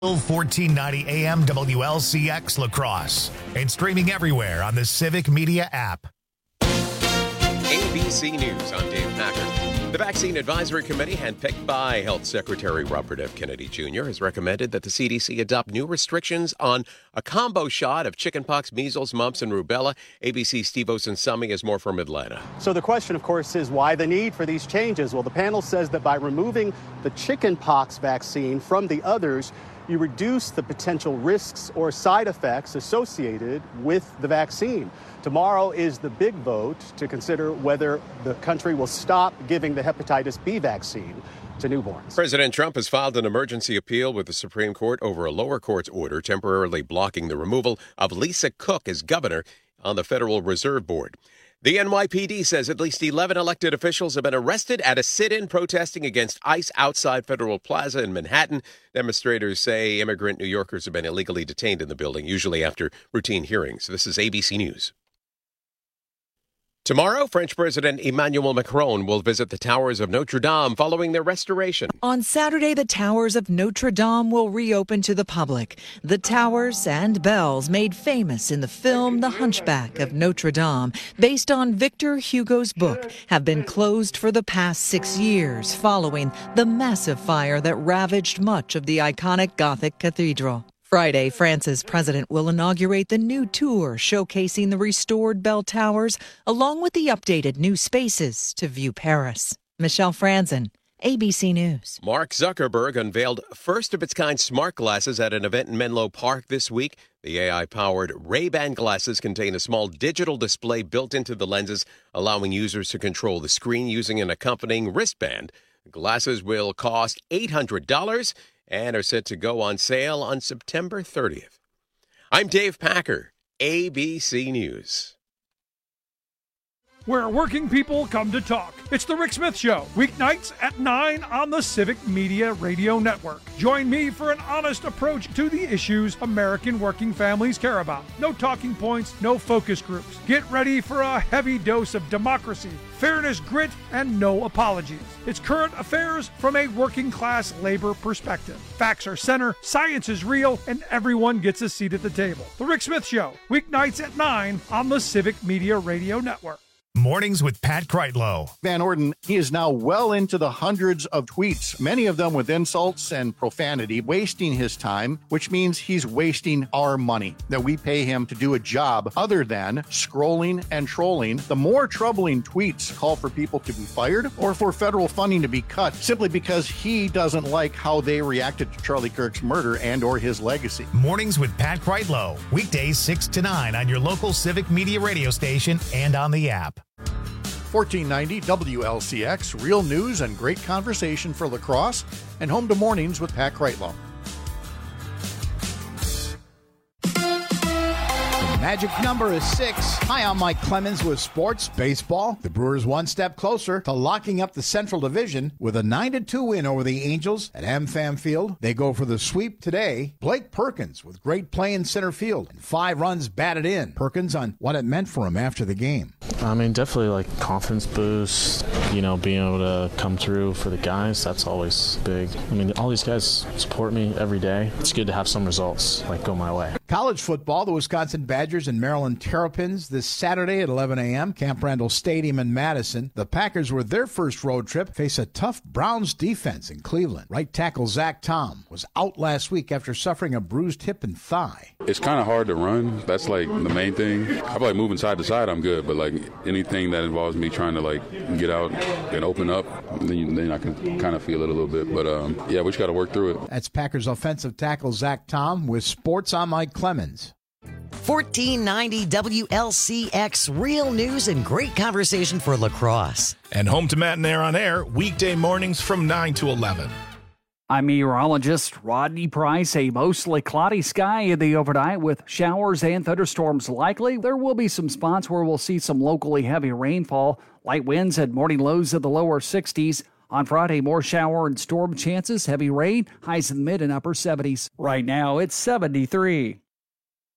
1490 AM WLCX La Crosse and streaming everywhere on the Civic Media app. ABC News, I'm Dave Packer. The Vaccine Advisory Committee, handpicked by Health Secretary Robert F. Kennedy Jr., has recommended that the CDC adopt new restrictions on a combo shot of chickenpox, measles, mumps, and rubella. ABC's Steve Osunsami has more from Atlanta. So the question, of course, is why the need for these changes? Well, the panel says that by removing the chickenpox vaccine from the others, you reduce the potential risks or side effects associated with the vaccine. Tomorrow is the big vote to consider whether the country will stop giving the hepatitis B vaccine to newborns. President Trump has filed an emergency appeal with the Supreme Court over a lower court's order temporarily blocking the removal of Lisa Cook as governor on the Federal Reserve Board. The NYPD says at least 11 elected officials have been arrested at a sit-in protesting against ICE outside Federal Plaza in Manhattan. Demonstrators say immigrant New Yorkers have been illegally detained in the building, usually after routine hearings. This is ABC News. Tomorrow, French President Emmanuel Macron will visit the towers of Notre Dame following their restoration. On Saturday, the towers of Notre Dame will reopen to the public. The towers and bells made famous in the film The Hunchback of Notre Dame, based on Victor Hugo's book, have been closed for the past 6 years following the massive fire that ravaged much of the iconic Gothic cathedral. Friday, France's president will inaugurate the new tour showcasing the restored bell towers, along with the updated new spaces to view Paris. Michelle Franzen, ABC News. Mark Zuckerberg unveiled first-of-its-kind smart glasses at an event in Menlo Park this week. The AI-powered Ray-Ban glasses contain a small digital display built into the lenses, allowing users to control the screen using an accompanying wristband. The glasses will cost $800 and are set to go on sale on September 30th. I'm Dave Packer, ABC News. Where working people come to talk. It's The Rick Smith Show, weeknights at 9 on the Civic Media Radio Network. Join me for an honest approach to the issues American working families care about. No talking points, no focus groups. Get ready for a heavy dose of democracy, fairness, grit, and no apologies. It's current affairs from a working class labor perspective. Facts are center, science is real, and everyone gets a seat at the table. The Rick Smith Show, weeknights at 9 on the Civic Media Radio Network. Mornings with Pat Kreitlow. Van Orden, he is now well into the hundreds of tweets, many of them with insults and profanity, wasting his time, which means he's wasting our money that we pay him to do a job other than scrolling and trolling. The more troubling tweets call for people to be fired or for federal funding to be cut simply because he doesn't like how they reacted to Charlie Kirk's murder and or his legacy. Mornings with Pat Kreitlow. Weekdays 6 to 9 on your local Civic Media radio station and on the app. 1490 WLCX, real news and great conversation for La Crosse, and home to Mornings with Pat Kreitlow. Magic number is 6. Hi, I'm Mike Clemens with Sports Baseball. The Brewers one step closer to locking up the Central Division with a 9-2 win over the Angels at AmFam Field. They go for the sweep today. Blake Perkins with great play in center field and 5 runs batted in. Perkins on what it meant for him after the game. I mean, definitely like confidence boost, being able to come through for the guys, that's always big. I mean, all these guys support me every day. It's good to have some results go my way. College football, the Wisconsin Badgers and Maryland Terrapins this Saturday at 11 a.m. Camp Randall Stadium in Madison. The Packers, with their first road trip, face a tough Browns defense in Cleveland. Right tackle Zach Tom was out last week after suffering a bruised hip and thigh. It's kind of hard to run. That's the main thing. I feel like moving side to side, I'm good, but anything that involves me trying to get out and open up, then I can kind of feel it a little bit. But we just got to work through it. That's Packers offensive tackle Zach Tom with Sports. I'm Mike Clemens. 1490 WLCX, real news and great conversation for La Crosse. And home to Matt and Air on Air, weekday mornings from 9 to 11. I'm meteorologist Rodney Price. A mostly cloudy sky in the overnight with showers and thunderstorms likely. There will be some spots where we'll see some locally heavy rainfall. Light winds and morning lows in the lower 60s. On Friday, more shower and storm chances, heavy rain, highs in the mid and upper 70s. Right now, it's 73.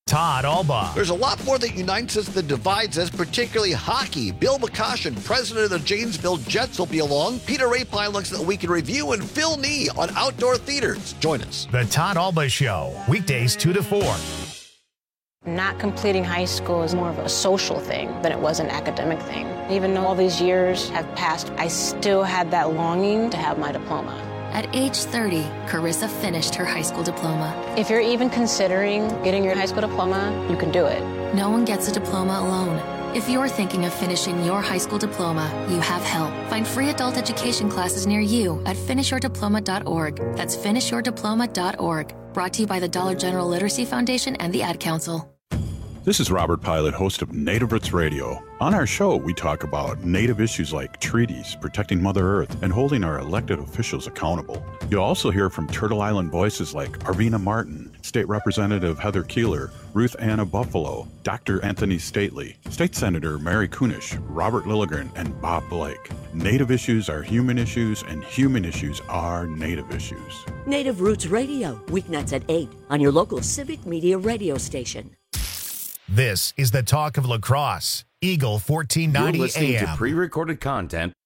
Todd Alba. There's a lot more that unites us than divides us, particularly hockey. Bill McCoshen, president of the Janesville Jets, will be along. Peter Rapine looks at the week in review, and Phil Nee on outdoor theaters. Join us. The Todd Alba Show, weekdays 2 to 4. Not completing high school is more of a social thing than it was an academic thing. Even though all these years have passed, I still had that longing to have my diploma. At age 30, Carissa finished her high school diploma. If you're even considering getting your high school diploma, you can do it. No one gets a diploma alone. If you're thinking of finishing your high school diploma, you have help. Find free adult education classes near you at finishyourdiploma.org. That's finishyourdiploma.org. Brought to you by the Dollar General Literacy Foundation and the Ad Council. This is Robert Pilot, host of Native Roots Radio. On our show, we talk about Native issues like treaties, protecting Mother Earth, and holding our elected officials accountable. You'll also hear from Turtle Island voices like Arvina Martin, State Representative Heather Keeler, Ruth Anna Buffalo, Dr. Anthony Stately, State Senator Mary Kunish, Robert Lilligren, and Bob Blake. Native issues are human issues, and human issues are Native issues. Native Roots Radio, weeknights at 8 on your local Civic Media radio station. This is the talk of La Crosse. Eagle 1490 You're listening AM. to pre-recorded content.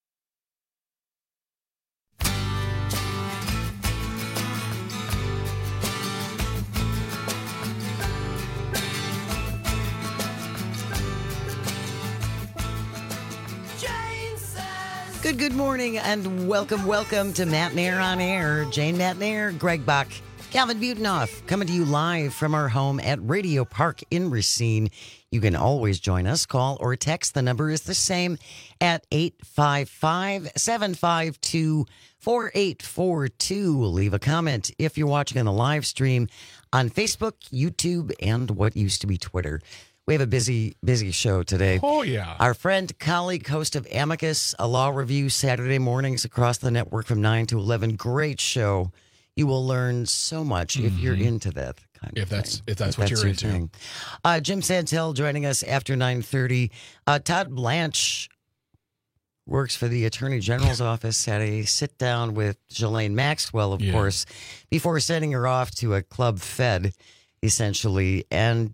Good morning and welcome to Matt Nair on Air. Jane Matt Nair, Greg Bach, Calvin Butenoff, coming to you live from our home at Radio Park in Racine. You can always join us, call or text. The number is the same at 855-752-4842. Leave a comment if you're watching on the live stream on Facebook, YouTube, and what used to be Twitter. We have a busy show today. Oh, yeah. Our friend, colleague, host of Amicus, a law review Saturday mornings across the network from 9 to 11. Great show. You will learn so much if you're into that kind of thing. If that's what you're into. Thing. Jim Santel joining us after 9:30. Todd Blanche works for the Attorney General's office, had a sit-down with Ghislaine Maxwell, of course, before sending her off to a club fed, essentially. And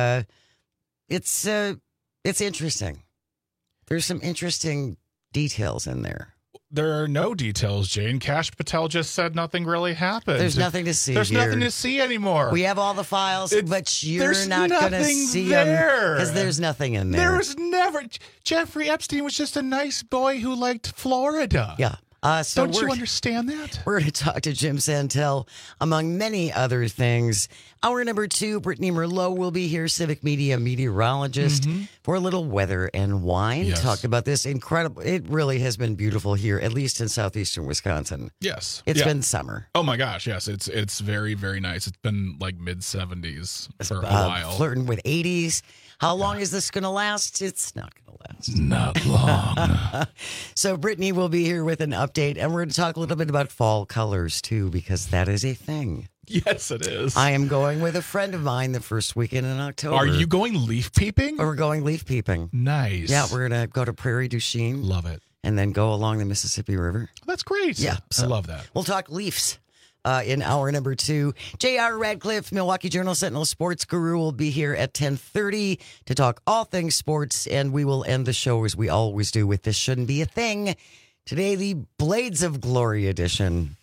it's interesting. There's some interesting details in there. There are no details, Jane. Kash Patel just said nothing really happened. There's nothing to see. There's nothing to see anymore. We have all the files, but you're not going to see them because there's nothing in there. There was never. Jeffrey Epstein was just a nice boy who liked Florida. Yeah. Don't you understand that? We're going to talk to Jim Santel, among many other things. Hour number 2, Brittany Merlot will be here, Civic Media meteorologist, for a little weather and wine. Yes. Talk about this incredible. It really has been beautiful here, at least in southeastern Wisconsin. Yes. It's been summer. Oh, my gosh. Yes. It's very, very nice. It's been like mid-70s for a while. Flirting with 80s. How long is this going to last? It's not going to last. Not long. So Brittany will be here with an update, and we're going to talk a little bit about fall colors, too, because that is a thing. Yes, it is. I am going with a friend of mine the first weekend in October. Are you going leaf peeping? We're going leaf peeping. Nice. Yeah, we're going to go to Prairie du Chien. Love it. And then go along the Mississippi River. That's great. Yeah. I love that. We'll talk Leafs. In hour number 2, J.R. Radcliffe, Milwaukee Journal-Sentinel sports guru, will be here at 10:30 to talk all things sports, and we will end the show as we always do with This Shouldn't Be a Thing. Today, the Blades of Glory edition.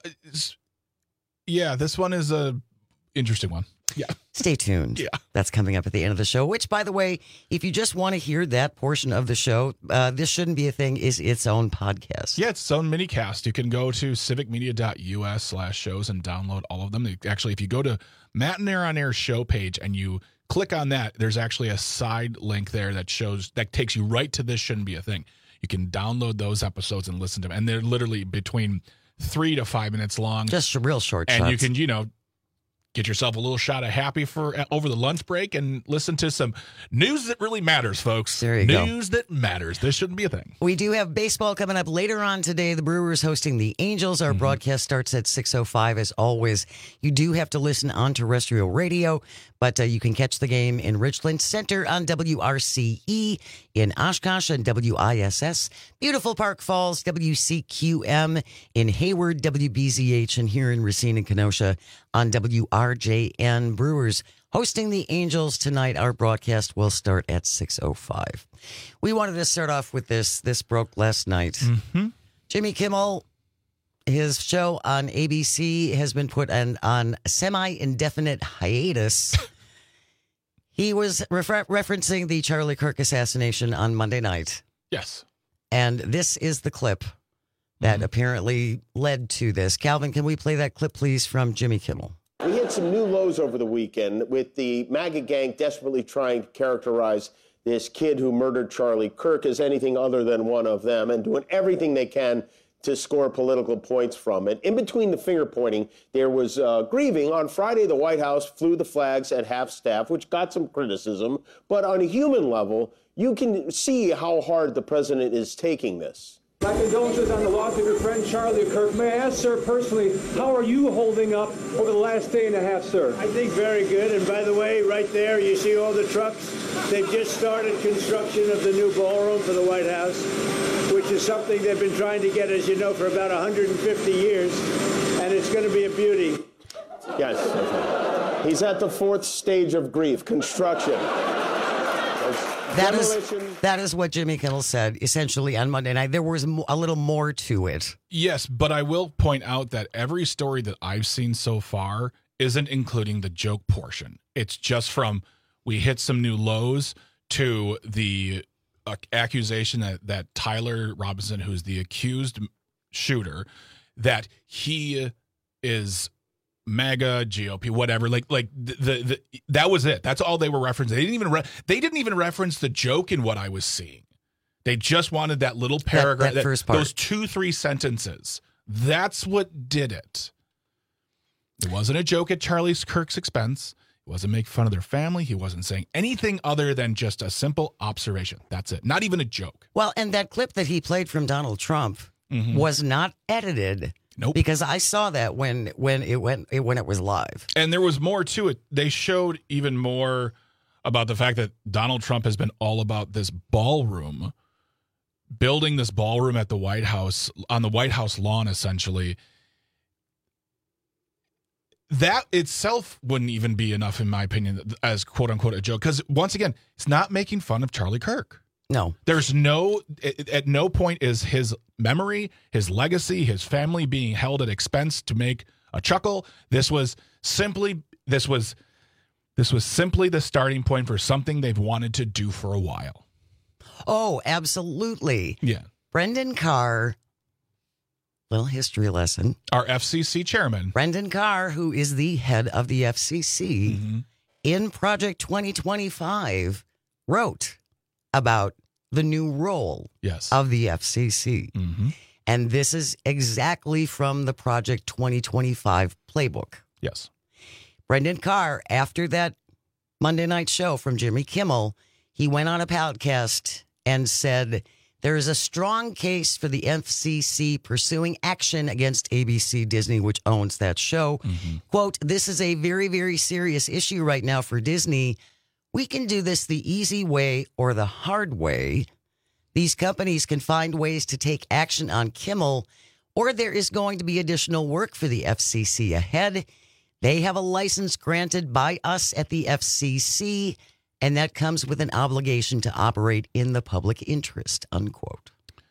Yeah, this one is a interesting one. Yeah. Stay tuned. Yeah. That's coming up at the end of the show, which, by the way, if you just want to hear that portion of the show, This Shouldn't Be a Thing is its own podcast. Yeah, it's its own mini cast. You can go to civicmedia.us/shows and download all of them. Actually, if you go to Matt and Air on Air show page and you click on that, there's actually a side link there that takes you right to This Shouldn't Be a Thing. You can download those episodes and listen to them. And they're literally between 3 to 5 minutes long. Just real short and shots. You can, get yourself a little shot of happy for over the lunch break and listen to some news that really matters, folks. There you go. News that matters. This shouldn't be a thing. We do have baseball coming up later on today. The Brewers hosting the Angels. Our broadcast starts at 6:05 as always. You do have to listen on terrestrial radio, but you can catch the game in Richland Center on WRCE, in Oshkosh and WISS, beautiful Park Falls, WCQM, in Hayward, WBZH, and here in Racine and Kenosha on WRJN. Brewers hosting the Angels tonight. Our broadcast will start at 6:05. We wanted to start off with this. This broke last night. Mm-hmm. Jimmy Kimmel, his show on ABC has been put on semi-indefinite hiatus. He was referencing the Charlie Kirk assassination on Monday night. Yes. And this is the clip that apparently led to this. Calvin, can we play that clip, please, from Jimmy Kimmel? We hit some new lows over the weekend with the MAGA gang desperately trying to characterize this kid who murdered Charlie Kirk as anything other than one of them and doing everything they can to score political points from it. In between the finger pointing, there was grieving. On Friday, the White House flew the flags at half-staff, which got some criticism. But on a human level, you can see how hard the president is taking this. My condolences on the loss of your friend Charlie Kirk. May I ask, sir, personally, how are you holding up over the last day and a half, sir? I think very good. And by the way, right there, you see all the trucks? They've just started construction of the new ballroom for the White House, which is something they've been trying to get, as you know, for about 150 years. And it's going to be a beauty. Yes. He's at the fourth stage of grief, construction. That is what Jimmy Kimmel said, essentially, on Monday night. There was a little more to it. Yes, but I will point out that every story that I've seen so far isn't including the joke portion. It's just from we hit some new lows to the accusation that Tyler Robinson, who's the accused shooter, that he is MAGA, GOP, whatever. Like the that was it. That's all they were referencing. They didn't even reference the joke in what I was seeing. They just wanted that little paragraph, that first part. Those 2-3 sentences. That's what did it. It wasn't a joke at Charlie Kirk's expense. It wasn't making fun of their family. He wasn't saying anything other than just a simple observation. That's it. Not even a joke. Well, and that clip that he played from Donald Trump was not edited. Nope. Because I saw that when it was live. And there was more to it. They showed even more about the fact that Donald Trump has been all about this ballroom, building this ballroom at the White House, on the White House lawn, essentially. That itself wouldn't even be enough, in my opinion, as quote unquote a joke. Because once again, it's not making fun of Charlie Kirk. No. There's at no point is his memory, his legacy, his family being held at expense to make a chuckle. This was simply the starting point for something they've wanted to do for a while. Oh, absolutely. Yeah. Brendan Carr, little history lesson. Our FCC chairman. Brendan Carr, who is the head of the FCC, in Project 2025, wrote about the new role of the FCC. And this is exactly from the Project 2025 playbook. Yes. Brendan Carr, after that Monday night show from Jimmy Kimmel, he went on a podcast and said, there is a strong case for the FCC pursuing action against ABC Disney, which owns that show. Quote, this is a very, very serious issue right now for Disney. We can do this the easy way or the hard way. These companies can find ways to take action on Kimmel, or there is going to be additional work for the FCC ahead. They have a license granted by us at the FCC, and that comes with an obligation to operate in the public interest, unquote.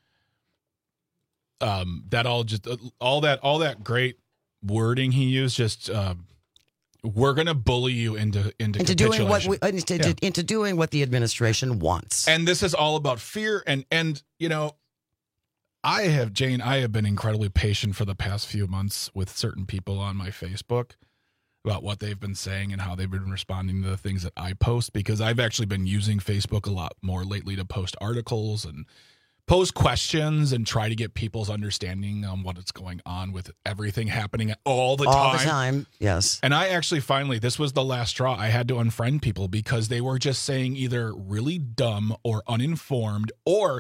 That all that great wording he used, just we're going to bully you into doing into doing what the administration wants. And this is all about fear. And you know, I have been incredibly patient for the past few months with certain people on my Facebook about what they've been saying and how they've been responding to the things that I post, because I've actually been using Facebook a lot more lately to post articles and pose questions and try to get people's understanding on what is going on with everything happening all the time. All the time, yes. And I actually finally, this was the last straw. I had to unfriend people because they were just saying either really dumb or uninformed or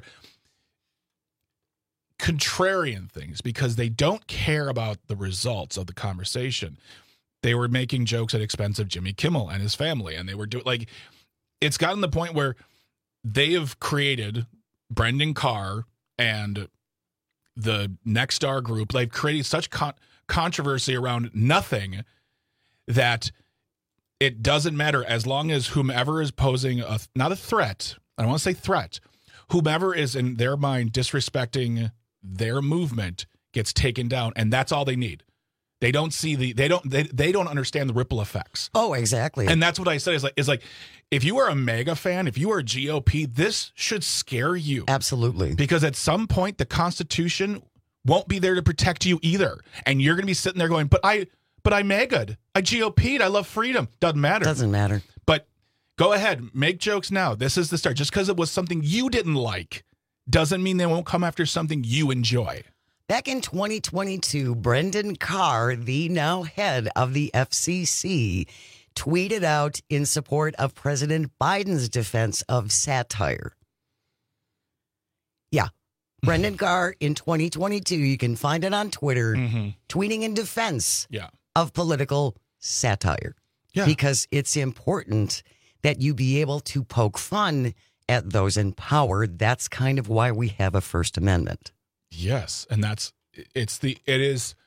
contrarian things because they don't care about the results of the conversation. They were making jokes at expense of Jimmy Kimmel and his family, and they were doing like, it's gotten to the point where they have created Brendan Carr and the Nexstar Group. They've created such controversy around nothing that It doesn't matter as long as whomever is posing not a threat. I don't want to say threat. Whomever is in their mind disrespecting their movement gets taken down, and that's all they need. They don't see they don't understand the ripple effects. Oh, exactly. And that's what I said is like if you are a MAGA fan, if you are a GOP, this should scare you. Absolutely. Because at some point the Constitution won't be there to protect you either. And you're going to be sitting there going, but I MAGA'd. I GOP'd. I love freedom. Doesn't matter. Doesn't matter. But go ahead. Make jokes now. This is the start. Just because it was something you didn't like doesn't mean they won't come after something you enjoy. Back in 2022, Brendan Carr, the now head of the FCC, tweeted out in support of President Biden's defense of satire. Yeah. Brendan Carr in 2022, you can find it on Twitter, tweeting in defense of political satire. Yeah. Because it's important that you be able to poke fun at those in power. That's kind of why we have a First Amendment. Yes, and it is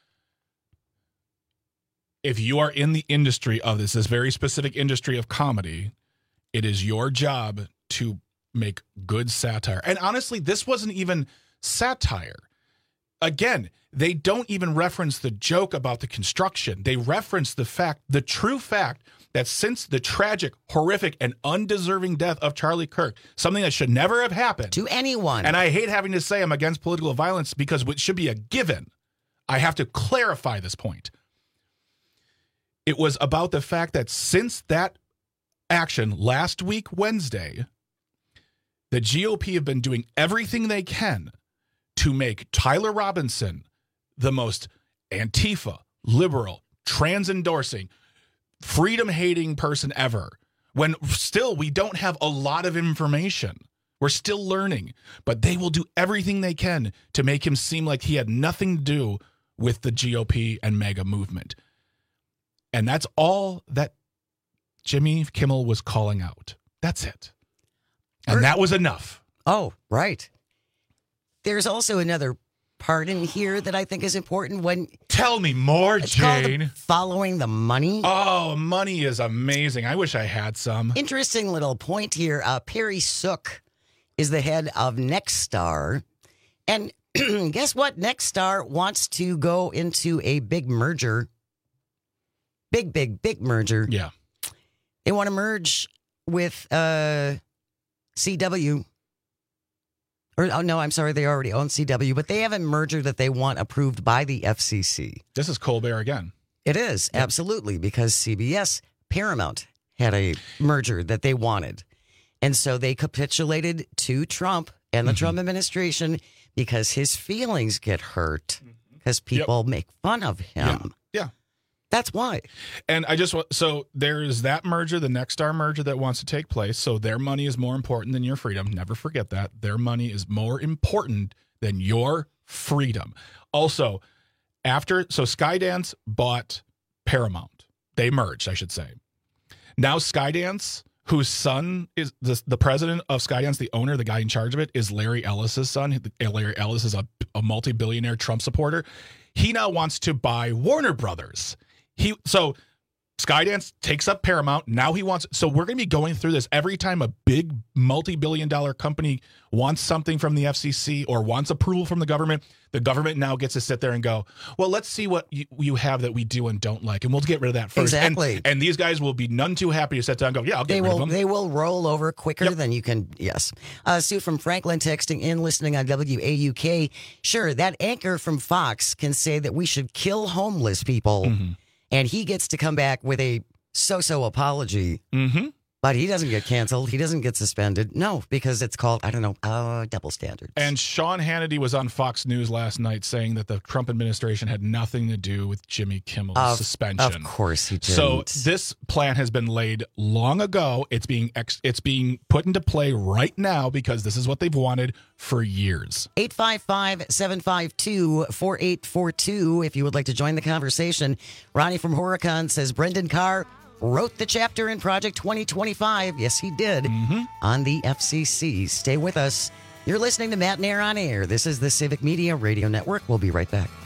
if you are in the industry of this very specific industry of comedy, it is your job to make good satire. And honestly, this wasn't even satire. Again, they don't even reference the joke about the construction. They reference the true fact that since the tragic, horrific, and undeserving death of Charlie Kirk, something that should never have happened to anyone. And I hate having to say I'm against political violence because it should be a given. I have to clarify this point. It was about the fact that since that action last week, Wednesday, the GOP have been doing everything they can to make Tyler Robinson the most Antifa, liberal, trans-endorsing, freedom-hating person ever, when still we don't have a lot of information. We're still learning, but they will do everything they can to make him seem like he had nothing to do with the GOP and MAGA movement. And that's all that Jimmy Kimmel was calling out. That's it. And that was enough. Oh, right. There's also another part in here that I think is important. Tell me more, it's Jane. Called Following the Money. Oh, money is amazing. I wish I had some. Interesting little point here. Perry Sook is the head of Nexstar. And guess what? Nexstar wants to go into a big merger. Big merger. Yeah. They want to merge with CW. I'm sorry, they already own CW, but they have a merger that they want approved by the FCC. This is Colbert again. It is, absolutely, because CBS, Paramount had a merger that they wanted. And so they capitulated to Trump and the Trump administration because his feelings get hurt because people make fun of him. Yeah. That's why. And so there's that merger, the Nexstar merger that wants to take place. So their money is more important than your freedom. Never forget that. Their money is more important than your freedom. Also, Skydance bought Paramount. They merged, I should say. Now Skydance, whose son is the president of Skydance, the owner, the guy in charge of it, is Larry Ellis's son. Larry Ellis is a multi-billionaire Trump supporter. He now wants to buy Warner Brothers. So Skydance takes up Paramount. Now so we're going to be going through this every time a big multi-billion-dollar company wants something from the FCC or wants approval from the government. The government now gets to sit there and go, well, let's see what you have that we do and don't like, and we'll get rid of that first. Exactly. And these guys will be none too happy to sit down and go, yeah, I'll get rid of them. They will roll over quicker than you can, yes. Sue from Franklin texting in, listening on WAUK. Sure, that anchor from Fox can say that we should kill homeless people. And he gets to come back with a so-so apology. But he doesn't get canceled. He doesn't get suspended. No, because it's called, double standards. And Sean Hannity was on Fox News last night saying that the Trump administration had nothing to do with Jimmy Kimmel's suspension. Of course he didn't. So this plan has been laid long ago. It's being put into play right now because this is what they've wanted for years. 855-752-4842 if you would like to join the conversation. Ronnie from Horicon says Brendan Carr wrote the chapter in Project 2025. Yes, he did. On the FCC. Stay with us. You're listening to Matt and Air on Air. This is the Civic Media Radio Network. We'll be right back.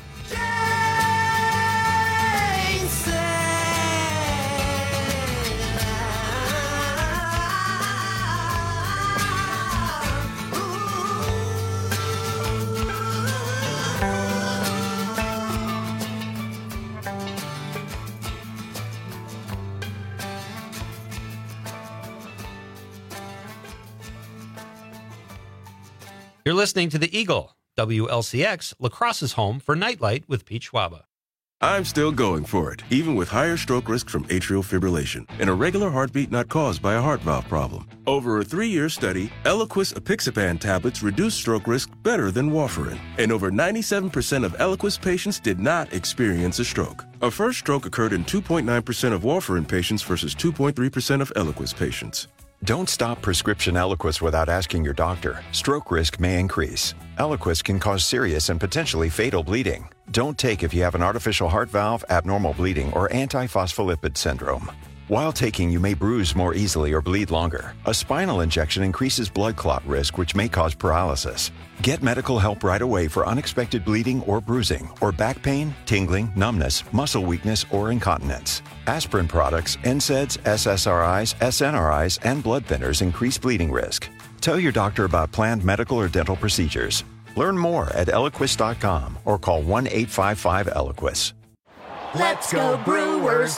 You're listening to The Eagle, WLCX, La Crosse's home for Nightlight with Pete Schwaba. I'm still going for it, even with higher stroke risk from atrial fibrillation, an irregular heartbeat not caused by a heart valve problem. Over a 3-year study, Eliquis apixaban tablets reduced stroke risk better than warfarin, and over 97% of Eliquis patients did not experience a stroke. A first stroke occurred in 2.9% of warfarin patients versus 2.3% of Eliquis patients. Don't stop prescription Eliquis without asking your doctor. Stroke risk may increase. Eliquis can cause serious and potentially fatal bleeding. Don't take if you have an artificial heart valve, abnormal bleeding, or antiphospholipid syndrome. While taking, you may bruise more easily or bleed longer. A spinal injection increases blood clot risk, which may cause paralysis. Get medical help right away for unexpected bleeding or bruising, or back pain, tingling, numbness, muscle weakness, or incontinence. Aspirin products, NSAIDs, SSRIs, SNRIs, and blood thinners increase bleeding risk. Tell your doctor about planned medical or dental procedures. Learn more at Eliquis.com or call 1-855-ELIQUIS. Let's go Brewers!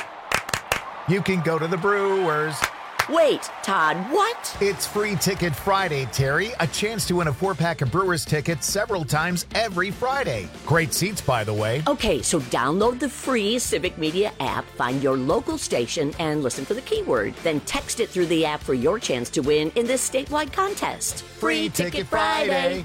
You can go to the Brewers. Wait, Todd, what? It's Free Ticket Friday, Terry. A chance to win a 4-pack of Brewers tickets several times every Friday. Great seats, by the way. Okay, so download the free Civic Media app, find your local station, and listen for the keyword. Then text it through the app for your chance to win in this statewide contest. Free Ticket Friday.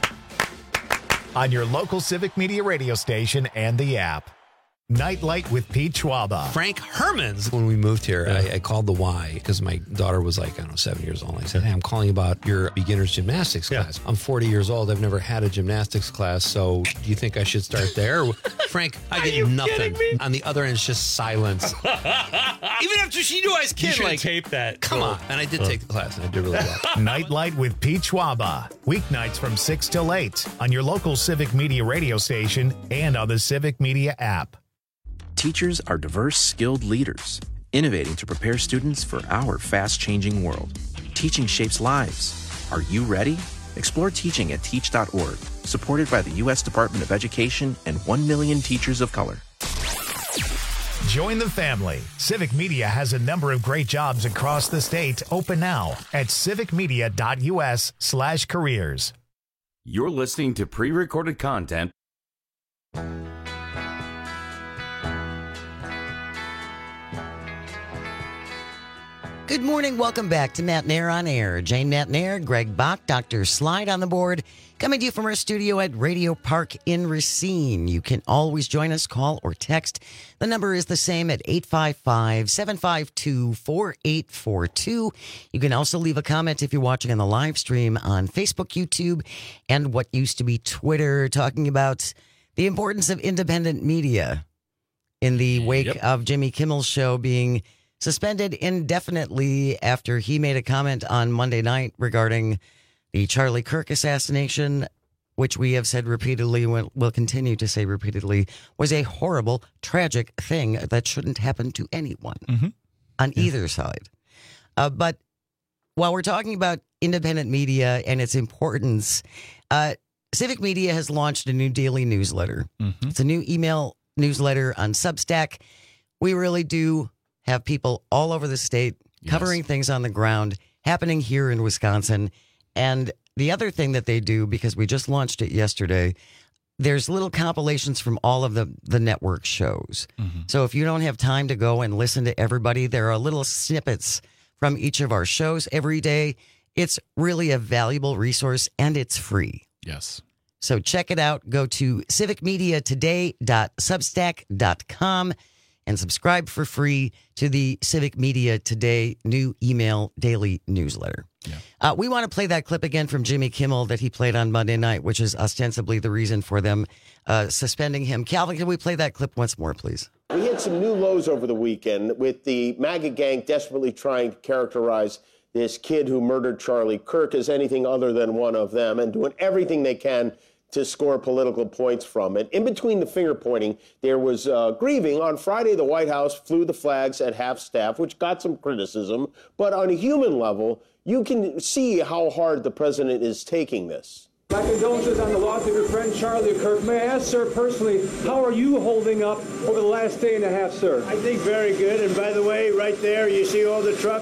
On your local Civic Media radio station and the app. Nightlight with Pete Schwaba. Frank Hermans. When we moved here, I called the Y because my daughter was like, I don't know, 7 years old. I said, hey, I'm calling about your beginner's gymnastics class. I'm 40 years old. I've never had a gymnastics class. So do you think I should start there? Frank, I get nothing. On the other end, it's just silence. Even after she knew I was kidding. You should tape that. Come on. And I did take the class, and I did really well. Nightlight with Pete Schwaba. Weeknights from 6 till 8 on your local Civic Media radio station and on the Civic Media app. Teachers are diverse, skilled leaders, innovating to prepare students for our fast-changing world. Teaching shapes lives. Are you ready? Explore teaching at teach.org, supported by the U.S. Department of Education and 1 million teachers of color. Join the family. Civic Media has a number of great jobs across the state open now at civicmedia.us/careers. You're listening to pre-recorded content. Good morning. Welcome back to Matt Nair on Air. Jane Matt Nair, Greg Bach, Dr. Slide on the board, coming to you from our studio at Radio Park in Racine. You can always join us, call or text. The number is the same at 855-752-4842. You can also leave a comment if you're watching on the live stream on Facebook, YouTube, and what used to be Twitter, talking about the importance of independent media in the wake of Jimmy Kimmel's show being suspended indefinitely after he made a comment on Monday night regarding the Charlie Kirk assassination, which we have said repeatedly, will continue to say repeatedly, was a horrible, tragic thing that shouldn't happen to anyone on either side. But while we're talking about independent media and its importance, Civic Media has launched a new daily newsletter. It's a new email newsletter on Substack. We really do have people all over the state covering things on the ground happening here in Wisconsin. And the other thing that they do, because we just launched it yesterday, there's little compilations from all of the network shows. So if you don't have time to go and listen to everybody, there are little snippets from each of our shows every day. It's really a valuable resource, and it's free. Yes. So check it out. Go to civicmediatoday.substack.com and subscribe for free to the Civic Media Today new email daily newsletter. We want to play that clip again from Jimmy Kimmel that he played on Monday night, which is ostensibly the reason for them suspending him. Calvin, can we play that clip once more, please? We hit some new lows over the weekend with the MAGA gang desperately trying to characterize this kid who murdered Charlie Kirk as anything other than one of them and doing everything they can to score political points from it. In between the finger pointing, there was grieving. On Friday, the White House flew the flags at half-staff, which got some criticism. But on a human level, you can see how hard the president is taking this. My condolences on the loss of your friend Charlie Kirk. May I ask, sir, personally, how are you holding up over the last day and a half, sir? I think very good. And by the way, right there, you see all the trucks?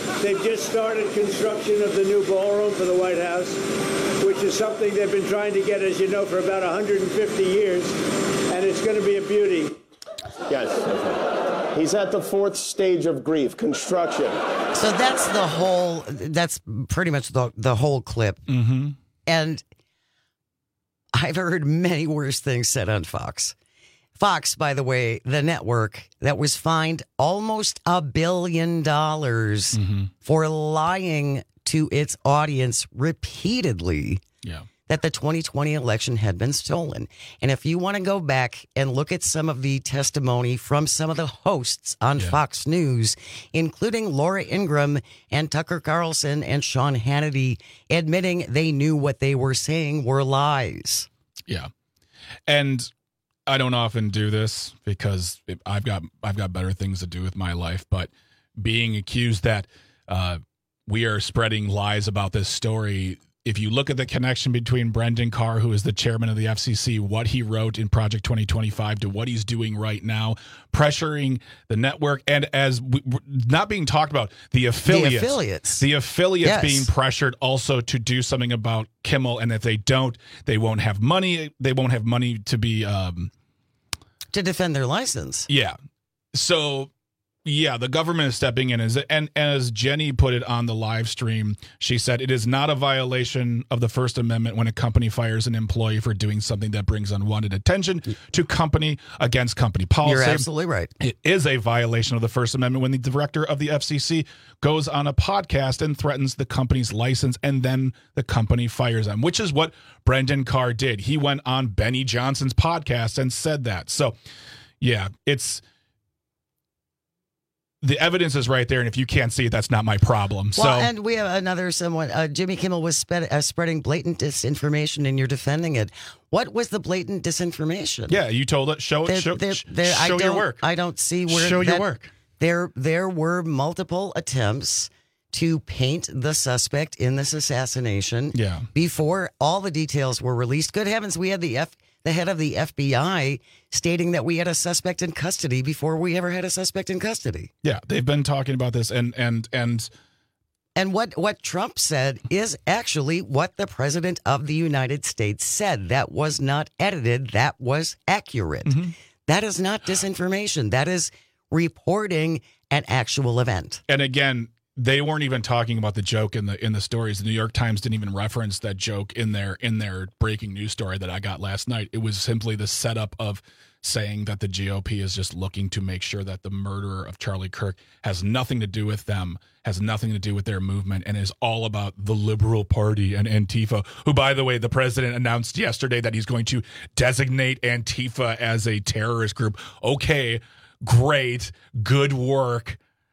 they've just started construction of the new ballroom for the White House, which is something they've been trying to get, as you know, for about 150 years, and it's going to be a beauty. Yes. He's at the fourth stage of grief, construction. So that's pretty much the whole clip. Mm-hmm. And I've heard many worse things said on Fox. Fox, by the way, the network that was fined almost $1 billion for lying to its audience repeatedly that the 2020 election had been stolen. And if you want to go back and look at some of the testimony from some of the hosts on Fox News, including Laura Ingraham and Tucker Carlson and Sean Hannity, admitting they knew what they were saying were lies. Yeah. And I don't often do this because I've got better things to do with my life, but being accused that we are spreading lies about this story, if you look at the connection between Brendan Carr, who is the chairman of the FCC, what he wrote in Project 2025 to what he's doing right now, pressuring the network, and as not being talked about, the affiliates yes. being pressured also to do something about Kimmel, and if they don't, they won't have money. They won't have money to be to defend their license. Yeah. So, yeah, the government is stepping in. And as Jenny put it on the live stream, she said, it is not a violation of the First Amendment when a company fires an employee for doing something that brings unwanted attention to company against company policy. You're absolutely right. It is a violation of the First Amendment when the director of the FCC goes on a podcast and threatens the company's license, and then the company fires them, which is what Brendan Carr did. He went on Benny Johnson's podcast and said that. So, yeah, the evidence is right there, and if you can't see it, that's not my problem. Well, and we have another someone. Jimmy Kimmel was spreading blatant disinformation, and you're defending it. What was the blatant disinformation? Yeah, you told it. Show your work. I don't see where. Show your work. There were multiple attempts to paint the suspect in this assassination. Yeah. Before all the details were released. Good heavens, we had the head of the FBI stating that we had a suspect in custody before we ever had a suspect in custody. Yeah, they've been talking about this, and what Trump said is actually what the president of the United States said. That was not edited. That was accurate. Mm-hmm. That is not disinformation. That is reporting an actual event. And again, they weren't even talking about the joke in the stories. The New York Times didn't even reference that joke in their breaking news story that I got last night. It was simply the setup of saying that the GOP is just looking to make sure that the murderer of Charlie Kirk has nothing to do with them, has nothing to do with their movement, and is all about the Liberal Party and Antifa, who, by the way, the president announced yesterday that he's going to designate Antifa as a terrorist group. Okay, great, good work.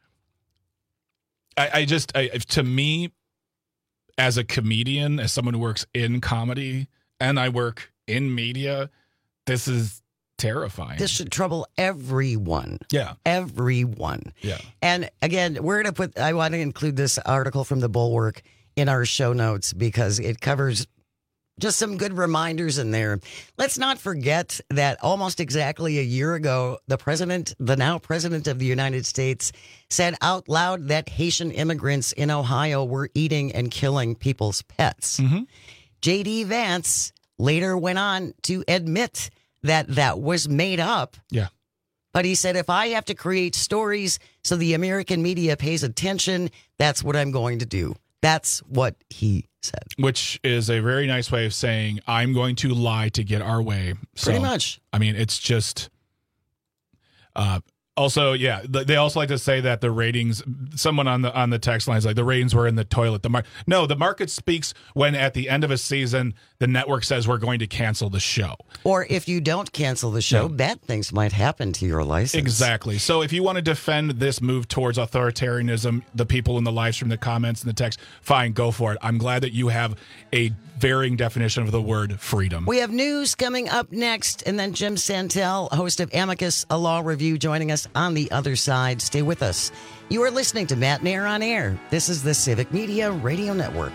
To me, as a comedian, as someone who works in comedy, and I work in media, this is terrifying. This should trouble everyone. Yeah. Everyone. Yeah. And again, I want to include this article from the Bulwark in our show notes because it covers just some good reminders in there. Let's not forget that almost exactly a year ago, the now president of the United States, said out loud that Haitian immigrants in Ohio were eating and killing people's pets. Mm-hmm. J.D. Vance later went on to admit that was made up. Yeah. But he said, if I have to create stories so the American media pays attention, that's what I'm going to do. That's what he said. Which is a very nice way of saying, I'm going to lie to get our way. Pretty much. I mean, it's just... Also, yeah, they also like to say that the ratings, someone on the text line is like, the ratings were in the toilet. No, the market speaks when at the end of a season, the network says we're going to cancel the show. Or if you don't cancel the show, bad things might happen to your license. Exactly. So if you want to defend this move towards authoritarianism, the people in the live stream, the comments, and the text, fine, go for it. I'm glad that you have a varying definition of the word freedom. We have news coming up next, and then Jim Santel, host of Amicus, a law review, joining us on the other side. Stay with us. You are listening to Matt Nair on Air. This is the Civic Media Radio Network.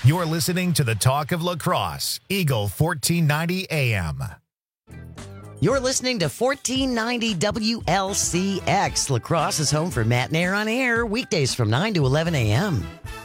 You're listening to the Talk of Lacrosse, Eagle 1490 AM. You're listening to 1490 WLCX. Lacrosse is home for Matt and Air on Air, weekdays from 9 to 11 a.m.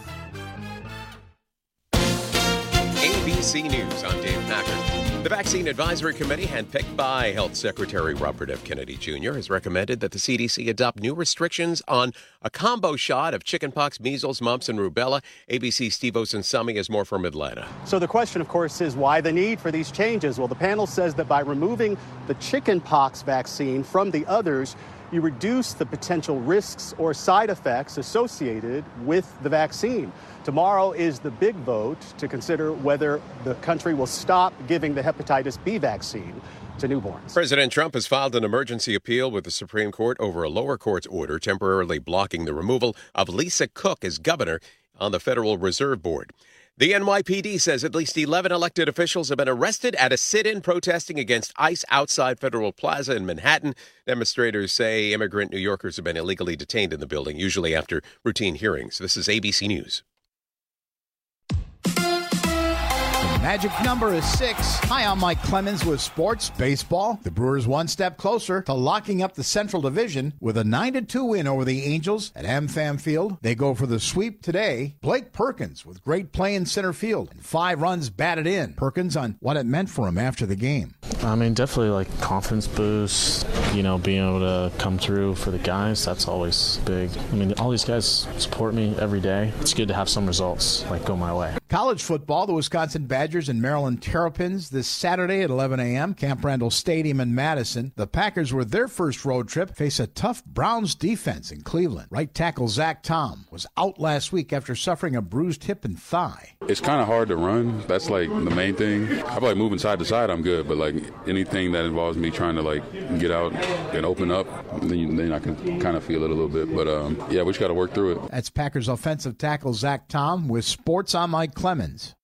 ABC News, I'm Dave Packard. The Vaccine Advisory Committee, handpicked by Health Secretary Robert F. Kennedy Jr., has recommended that the CDC adopt new restrictions on a combo shot of chickenpox, measles, mumps, and rubella. ABC's Steve Osunsami has more from Atlanta. So the question, of course, is why the need for these changes? Well, the panel says that by removing the chickenpox vaccine from the others, you reduce the potential risks or side effects associated with the vaccine. Tomorrow is the big vote to consider whether the country will stop giving the hepatitis B vaccine to newborns. President Trump has filed an emergency appeal with the Supreme Court over a lower court's order temporarily blocking the removal of Lisa Cook as governor on the Federal Reserve Board. The NYPD says at least 11 elected officials have been arrested at a sit-in protesting against ICE outside Federal Plaza in Manhattan. Demonstrators say immigrant New Yorkers have been illegally detained in the building, usually after routine hearings. This is ABC News. Magic number is 6. Hi, I'm Mike Clemens with Sports Baseball. The Brewers one step closer to locking up the Central Division with a 9-2 win over the Angels at AmFam Field. They go for the sweep today. Blake Perkins with great play in center field and 5 runs batted in. Perkins on what it meant for him after the game. I mean, definitely like confidence boost, being able to come through for the guys, that's always big. I mean, all these guys support me every day. It's good to have some results go my way. College football, the Wisconsin Badgers and Maryland Terrapins this Saturday at 11 a.m. Camp Randall Stadium in Madison. The Packers, with their first road trip, face a tough Browns defense in Cleveland. Right tackle Zach Tom was out last week after suffering a bruised hip and thigh. It's kind of hard to run. That's the main thing. I feel like moving side to side, I'm good, but anything that involves me trying to get out and open up, then I can kind of feel it a little bit. But we just got to work through it. That's Packers offensive tackle Zach Tom with Sports. I'm Mike Clemens.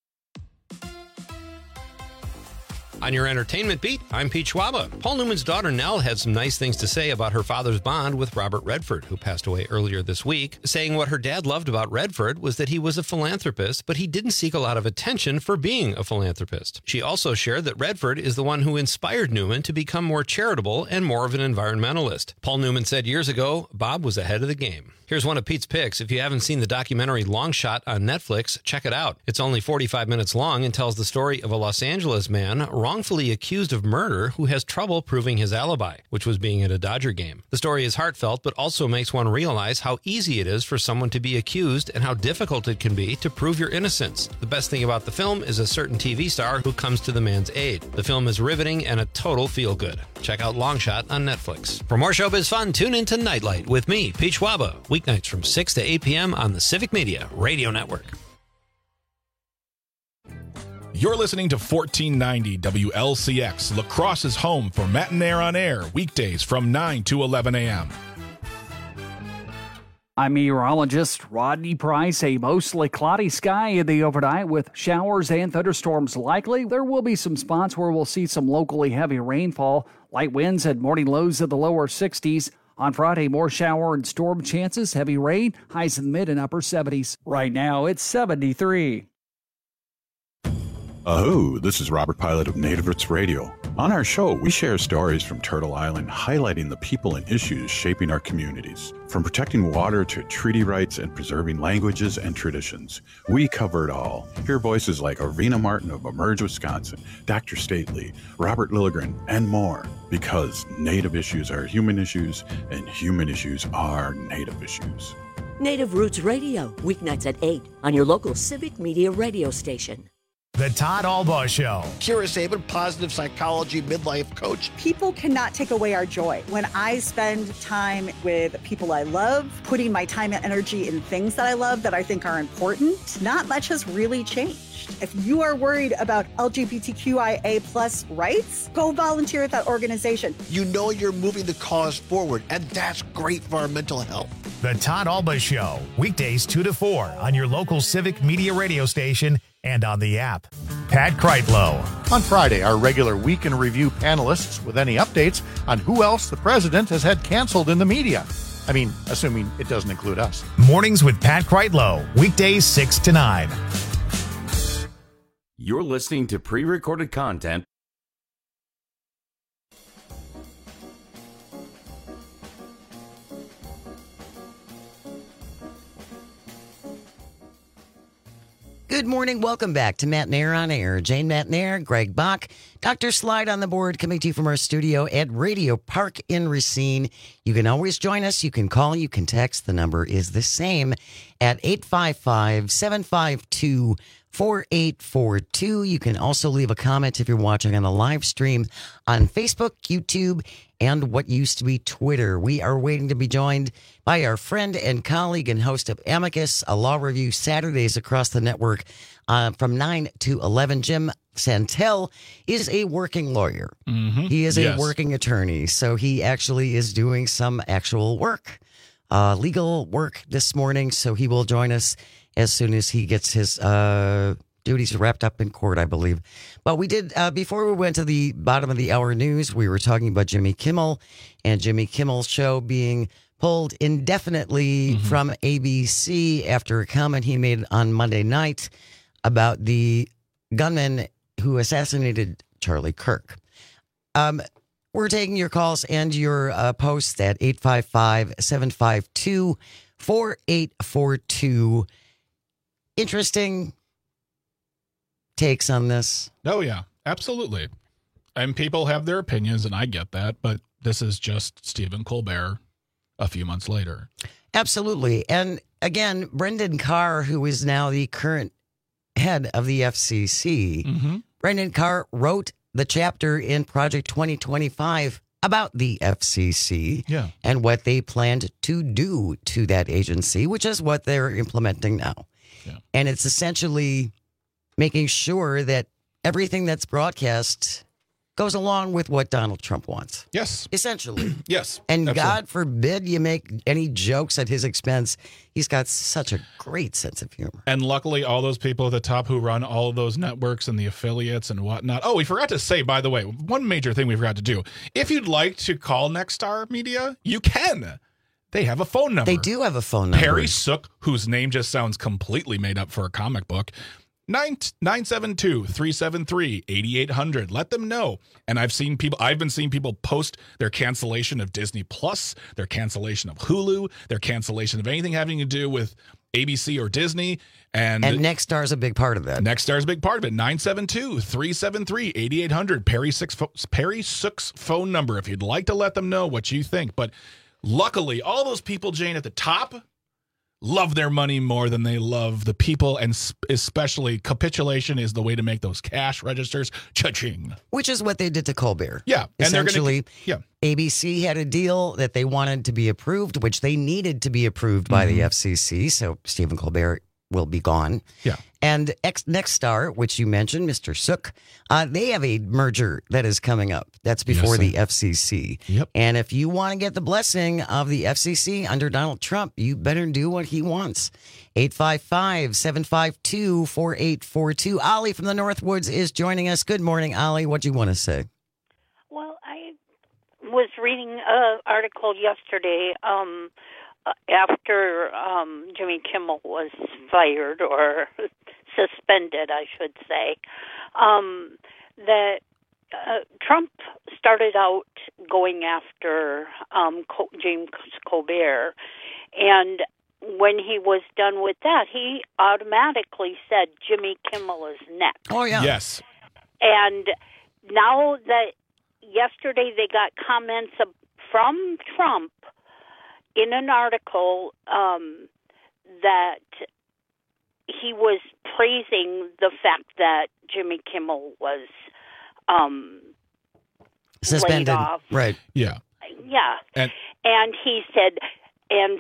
On your entertainment beat, I'm Pete Schwaba. Paul Newman's daughter Nell had some nice things to say about her father's bond with Robert Redford, who passed away earlier this week, saying what her dad loved about Redford was that he was a philanthropist, but he didn't seek a lot of attention for being a philanthropist. She also shared that Redford is the one who inspired Newman to become more charitable and more of an environmentalist. Paul Newman said years ago, Bob was ahead of the game. Here's one of Pete's picks. If you haven't seen the documentary Long Shot on Netflix, check it out. It's only 45 minutes long and tells the story of a Los Angeles man wrongfully accused of murder who has trouble proving his alibi, which was being at a Dodger game. The story is heartfelt, but also makes one realize how easy it is for someone to be accused and how difficult it can be to prove your innocence. The best thing about the film is a certain TV star who comes to the man's aid. The film is riveting and a total feel-good. Check out Long Shot on Netflix. For more showbiz fun, tune in to Nightlight with me, Pete Schwaba, weeknights from 6 to 8 p.m. on the Civic Media Radio Network. You're listening to 1490 WLCX, Lacrosse's home for Matt and Air on Air, weekdays from 9 to 11 a.m. I'm meteorologist Rodney Price. A mostly cloudy sky in the overnight with showers and thunderstorms likely. There will be some spots where we'll see some locally heavy rainfall. Light winds and morning lows in the lower 60s. On Friday, more shower and storm chances, heavy rain, highs in the mid and upper 70s. Right now, it's 73. This is Robert Pilot of Native Roots Radio. On our show, we share stories from Turtle Island, highlighting the people and issues shaping our communities. From protecting water to treaty rights and preserving languages and traditions, we cover it all. Hear voices like Arvina Martin of Emerge, Wisconsin, Dr. Stately, Robert Lilligren, and more. Because Native issues are human issues, and human issues are Native issues. Native Roots Radio, weeknights at 8 on your local Civic Media radio station. The Todd Albaugh Show. Kira Sabin, positive psychology midlife coach. People cannot take away our joy. When I spend time with people I love, putting my time and energy in things that I love that I think are important, not much has really changed. If you are worried about LGBTQIA plus rights, go volunteer at that organization. You know you're moving the cause forward, and that's great for our mental health. The Todd Albaugh Show, weekdays 2 to 4 on your local Civic Media radio station and on the app. Pat Kreitlow. On Friday, our regular Week in Review panelists with any updates on who else the president has had canceled in the media. I mean, assuming it doesn't include us. Mornings with Pat Kreitlow, weekdays 6 to 9. You're listening to pre-recorded content. Good morning. Welcome back to Matt Nair on Air. Jane Matt Nair, Greg Bach, Dr. Slide on the board, coming to you from our studio at Radio Park in Racine. You can always join us. You can call, you can text. The number is the same at 855-752-4842. You can also leave a comment if you're watching on the live stream on Facebook, YouTube, and what used to be Twitter. We are waiting to be joined by our friend and colleague and host of Amicus, a law review Saturdays across the network from 9 to 11. Jim Santel is a working lawyer. Mm-hmm. He is a working attorney, so he actually is doing some actual work, legal work this morning, so he will join us as soon as he gets his duties wrapped up in court, I believe. But we did, before we went to the bottom of the hour news, we were talking about Jimmy Kimmel and Jimmy Kimmel's show being pulled indefinitely from ABC after a comment he made on Monday night about the gunman who assassinated Charlie Kirk. We're taking your calls and your posts at 855-752-4842. Interesting takes on this. Oh, yeah, absolutely. And people have their opinions, and I get that, but this is just Stephen Colbert a few months later. Absolutely. And again, Brendan Carr, who is now the current head of the FCC, Brendan Carr wrote the chapter in Project 2025 about the FCC and what they planned to do to that agency, which is what they're implementing now. Yeah. And it's essentially making sure that everything that's broadcast goes along with what Donald Trump wants. Yes. Essentially. Yes. And absolutely. God forbid you make any jokes at his expense. He's got such a great sense of humor. And luckily, all those people at the top who run all of those networks and the affiliates and whatnot. Oh, we forgot to say, by the way, one major thing we forgot to do. If you'd like to call Nexstar Media, you can. They have a phone number. They do have a phone number. Perry Sook, whose name just sounds completely made up for a comic book, 972-373-8800. Let them know. And I've been seeing people post their cancellation of Disney Plus, their cancellation of Hulu, their cancellation of anything having to do with ABC or Disney. And Nexstar is a big part of that. Nexstar is a big part of it. 972-373-8800. Perry Sook's phone number if you'd like to let them know what you think. But luckily, all those people, Jane, at the top love their money more than they love the people, and especially capitulation is the way to make those cash registers cha-ching. Which is what they did to Colbert. Yeah. Essentially, ABC had a deal that they wanted to be approved, which they needed to be approved by the FCC, so Stephen Colbert will be gone. Yeah. And Nexstar, which you mentioned, Mr. Sook, they have a merger that is coming up. That's before the FCC. Yep. And if you want to get the blessing of the FCC under Donald Trump, you better do what he wants. 855-752-4842. Ollie from the Northwoods is joining us. Good morning, Ollie. What do you want to say? Well, I was reading an article yesterday after Jimmy Kimmel was fired or suspended, I should say, that Trump started out going after James Colbert, and when he was done with that, he automatically said Jimmy Kimmel is next. Oh, yeah. Yes. And now that yesterday they got comments from Trump in an article that he was praising the fact that Jimmy Kimmel was suspended. Laid off. Right. Yeah. Yeah. And he said, and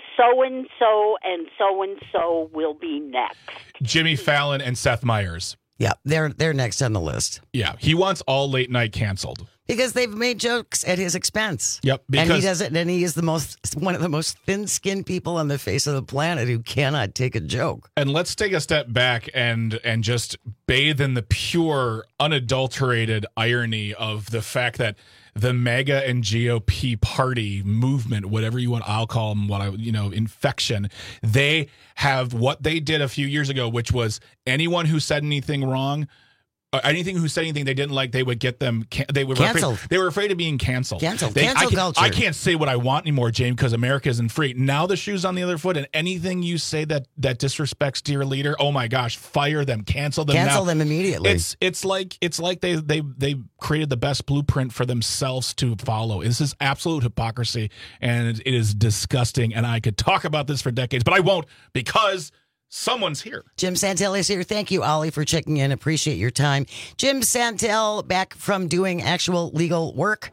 so will be next. Jimmy Fallon and Seth Meyers. Yeah, they're next on the list. Yeah, he wants all late night canceled. Because they've made jokes at his expense. Yep. And he does it, and he is one of the most thin-skinned people on the face of the planet who cannot take a joke. And let's take a step back and just bathe in the pure, unadulterated irony of the fact that the MAGA and GOP party movement, whatever you want, I'll call them infection. They have what they did a few years ago, which was anyone who said anything wrong anything who said anything they didn't like, they would get them. They were canceled. They were afraid of being canceled. Cancel culture. I can't say what I want anymore, James, because America isn't free. Now the shoe's on the other foot, and anything you say that disrespects to your leader, oh my gosh, fire them, cancel them. Cancel now. them immediately. It's like they created the best blueprint for themselves to follow. This is absolute hypocrisy, and it is disgusting. And I could talk about this for decades, but I won't because someone's here. Jim Santel is here. Thank you, Ollie, for checking in. Appreciate your time. Jim Santel back from doing actual legal work.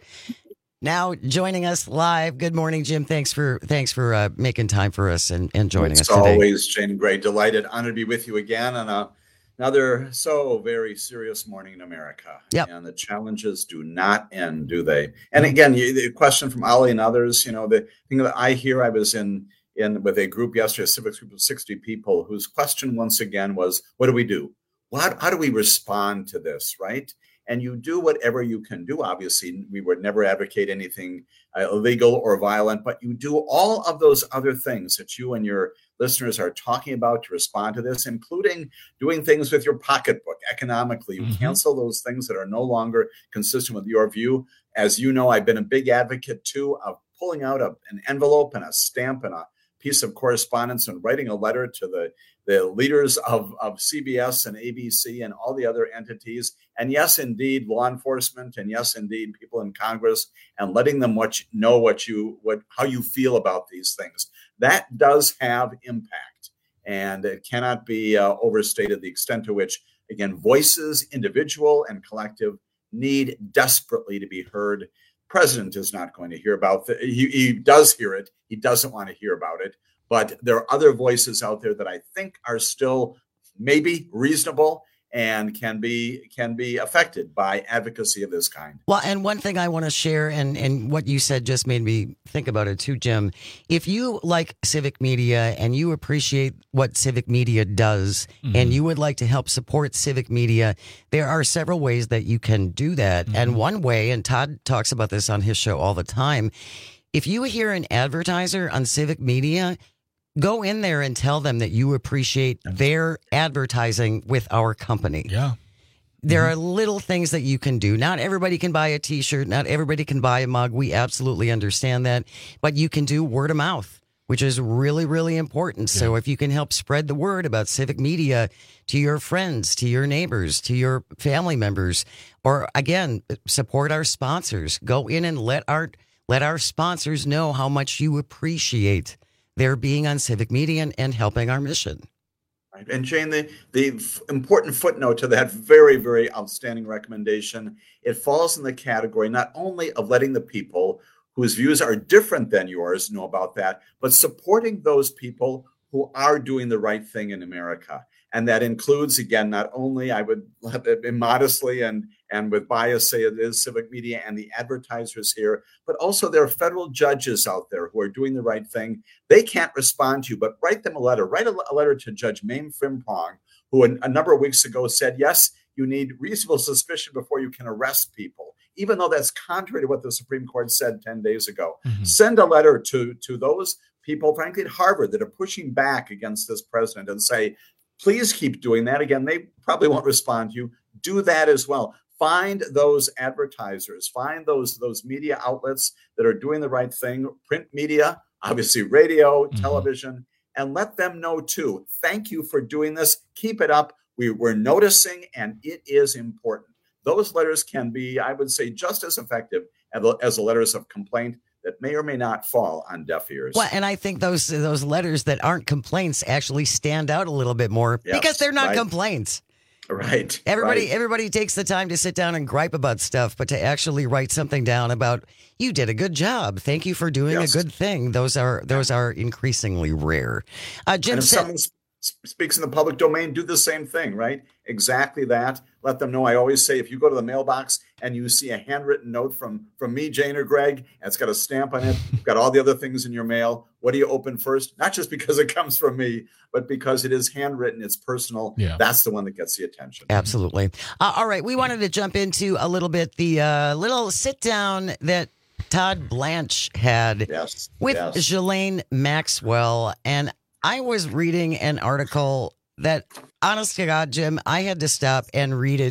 Now joining us live. Good morning, Jim. Thanks for making time for us and joining us today. It's always, Jane Gray. Delighted, honored to be with you again on another so very serious morning in America. Yep. And the challenges do not end, do they? And again, the question from Ollie and others, the thing that I hear, I was in with a group yesterday, a civics group of 60 people, whose question once again was, what do we do? How do we respond to this, right? And you do whatever you can do. Obviously, we would never advocate anything illegal or violent, but you do all of those other things that you and your listeners are talking about to respond to this, including doing things with your pocketbook economically. You cancel those things that are no longer consistent with your view. As you know, I've been a big advocate, too, of pulling out an envelope and a stamp and a piece of correspondence and writing a letter to the leaders of CBS and ABC and all the other entities. And yes, indeed, law enforcement, and yes, indeed, people in Congress, and letting them know how you feel about these things. That does have impact, and it cannot be overstated the extent to which, again, voices, individual and collective, need desperately to be heard. President is not going to hear about he does hear it. He doesn't want to hear about it. But there are other voices out there that I think are still maybe reasonable and can be affected by advocacy of this kind. Well, and one thing I want to share, and what you said just made me think about it too, Jim. If you like civic media and you appreciate what civic media does, and you would like to help support civic media, there are several ways that you can do that. And one way, and Todd talks about this on his show all the time, if you hear an advertiser on civic media, go in there and tell them that you appreciate their advertising with our company. Yeah. There are little things that you can do. Not everybody can buy a T-shirt. Not everybody can buy a mug. We absolutely understand that. But you can do word of mouth, which is really, really important. Yeah. So if you can help spread the word about civic media to your friends, to your neighbors, to your family members, or again, support our sponsors. Go in and let our sponsors know how much you appreciate their being on civic media and helping our mission. Right. And Jane, the important footnote to that very, very outstanding recommendation, it falls in the category not only of letting the people whose views are different than yours know about that, but supporting those people who are doing the right thing in America. And that includes, again, not only, I would immodestly and with bias say it is civic media and the advertisers here, but also there are federal judges out there who are doing the right thing. They can't respond to you, but write them a letter. Write a letter to Judge Mame Frimpong, who a number of weeks ago said, yes, you need reasonable suspicion before you can arrest people, even though that's contrary to what the Supreme Court said 10 days ago. Send a letter to those people, frankly, at Harvard that are pushing back against this president and say, please keep doing that. Again, they probably won't respond to you. Do that as well. Find those advertisers, find those media outlets that are doing the right thing, print media, obviously radio, television, and let them know too. Thank you for doing this. Keep it up. We're noticing, and it is important. Those letters can be, I would say, just as effective as the letters of complaint that may or may not fall on deaf ears. Well, and I think those letters that aren't complaints actually stand out a little bit more because they're not complaints. Right. Everybody takes the time to sit down and gripe about stuff, but to actually write something down about you did a good job. Thank you for doing a good thing. Those are increasingly rare. Jim, and if someone speaks in the public domain, do the same thing, right? Exactly that. Let them know. I always say, if you go to the mailbox and you see a handwritten note from me, Jane, or Greg, and it's got a stamp on it, got all the other things in your mail, what do you open first? Not just because it comes from me, but because it is handwritten, it's personal. Yeah. That's the one that gets the attention. Absolutely. All right. We wanted to jump into a little bit the little sit down that Todd Blanche had with Ghislaine Maxwell. And I was reading an article that, honest to God, Jim, I had to stop and read it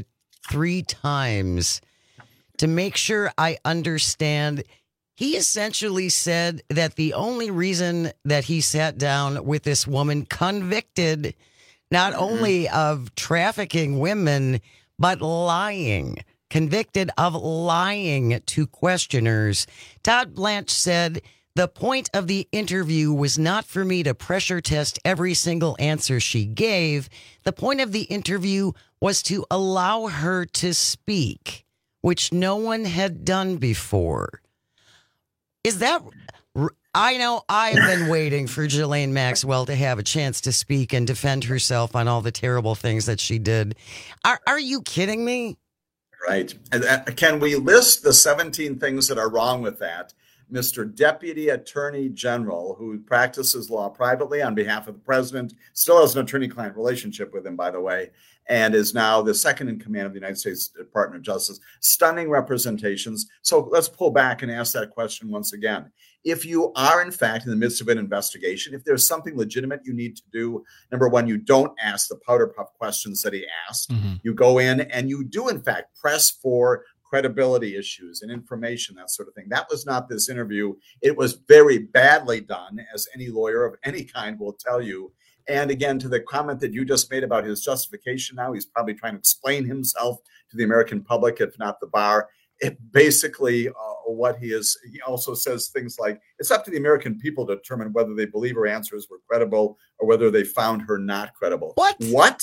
3 times to make sure I understand. He essentially said that the only reason that he sat down with this woman convicted not only of trafficking women, but lying, convicted of lying to questioners. Todd Blanche said, the point of the interview was not for me to pressure test every single answer she gave. The point of the interview was to allow her to speak, which no one had done before. Is that... I know I have been waiting for Ghislaine Maxwell to have a chance to speak and defend herself on all the terrible things that she did. Are you kidding me? Right. Can we list the 17 things that are wrong with that? Mr. Deputy Attorney General, who practices law privately on behalf of the president, still has an attorney-client relationship with him, by the way, and is now the second in command of the United States Department of Justice. Stunning representations. So let's pull back and ask that question once again. If you are, in fact, in the midst of an investigation, if there's something legitimate you need to do, number one, you don't ask the powder puff questions that he asked. You go in and you do, in fact, press for credibility issues and information, that sort of thing. That was not this interview. It was very badly done, as any lawyer of any kind will tell you. And again, to the comment that you just made about his justification now, he's probably trying to explain himself to the American public, if not the bar. It basically what he also says things like, it's up to the American people to determine whether they believe her answers were credible or whether they found her not credible. What,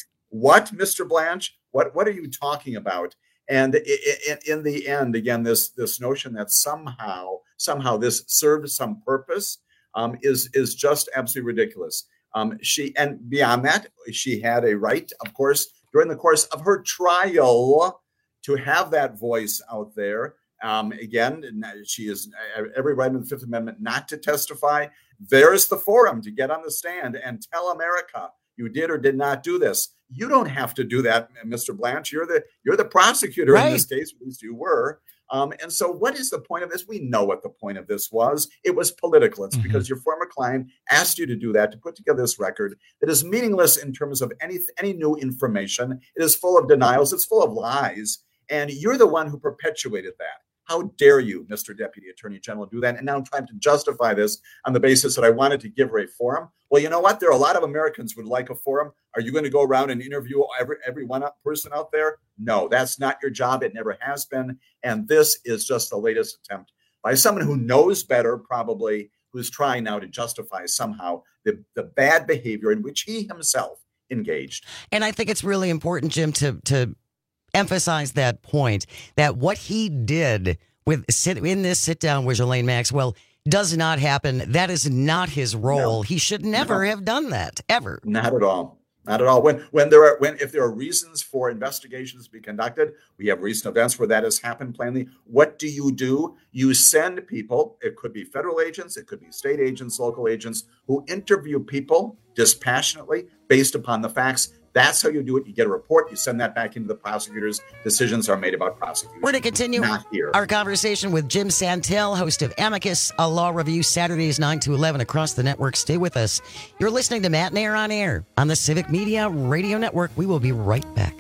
Mr. Blanche? What are you talking about? And in the end, again, this notion that somehow this served some purpose is just absolutely ridiculous. And beyond that, she had a right, of course, during the course of her trial, to have that voice out there. Again, she has every right in the Fifth Amendment not to testify. There's the forum to get on the stand and tell America you did or did not do this. You don't have to do that, Mr. Blanche. You're the prosecutor in this case, at least you were. And so what is the point of this? We know what the point of this was. It was political. It's because your former client asked you to do that, to put together this record that is meaningless in terms of any new information. It is full of denials. It's full of lies. And you're the one who perpetuated that. How dare you, Mr. Deputy Attorney General, do that? And now I'm trying to justify this on the basis that I wanted to give her a forum. Well, you know what? There are a lot of Americans who would like a forum. Are you going to go around and interview every one person out there? No, that's not your job. It never has been. And this is just the latest attempt by someone who knows better, probably, who's trying now to justify somehow the bad behavior in which he himself engaged. And I think it's really important, Jim, to emphasize that point, that what he did in this sit down with Ghislaine Maxwell does not happen. That is not his role. He should never have done that, ever. Not at all. Not at all. If there are reasons for investigations to be conducted, we have recent events where that has happened plainly. What do? You send people, it could be federal agents, it could be state agents, local agents, who interview people dispassionately based upon the facts. That's how you do it. You get a report, you send that back into the prosecutors. Decisions are made about prosecution. We're to continue our conversation with Jim Santel, host of Amicus, a law review, Saturdays 9 to 11 across the network. Stay with us. You're listening to Matt and Air on Air on the Civic Media Radio Network. We will be right back.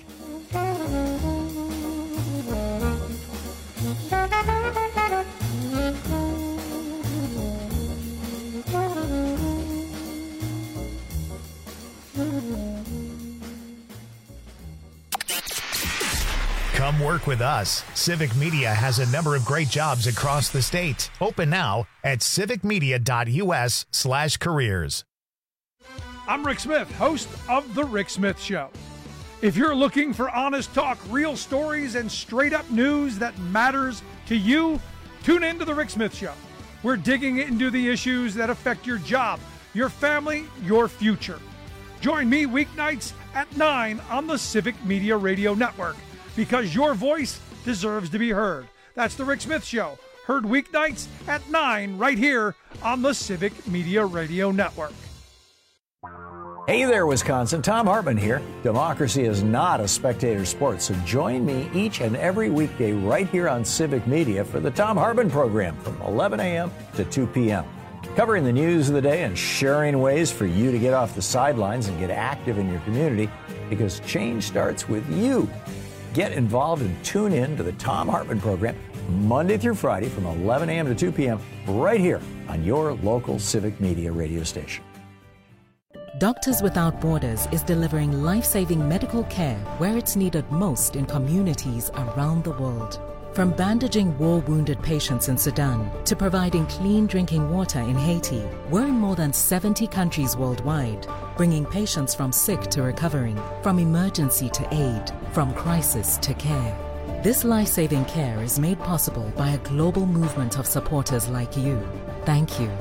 Come work with us. Civic Media has a number of great jobs across the state. Open now at civicmedia.us/careers. I'm Rick Smith, host of The Rick Smith Show. If you're looking for honest talk, real stories, and straight-up news that matters to you, tune in to The Rick Smith Show. We're digging into the issues that affect your job, your family, your future. Join me weeknights at 9 on the Civic Media Radio Network, because your voice deserves to be heard. That's The Rick Smith Show, heard weeknights at 9 right here on the Civic Media Radio Network. Hey there, Wisconsin. Tom Hartman here. Democracy is not a spectator sport, so join me each and every weekday right here on Civic Media for the Tom Hartman program from 11 a.m. to 2 p.m. Covering the news of the day and sharing ways for you to get off the sidelines and get active in your community, because change starts with you. Get involved and tune in to the Thom Hartmann program Monday through Friday from 11 a.m. to 2 p.m. right here on your local Civic Media radio station. Doctors Without Borders is delivering life-saving medical care where it's needed most in communities around the world. From bandaging war-wounded patients in Sudan to providing clean drinking water in Haiti, we're in more than 70 countries worldwide, bringing patients from sick to recovering, from emergency to aid, from crisis to care. This life-saving care is made possible by a global movement of supporters like you. Thank you.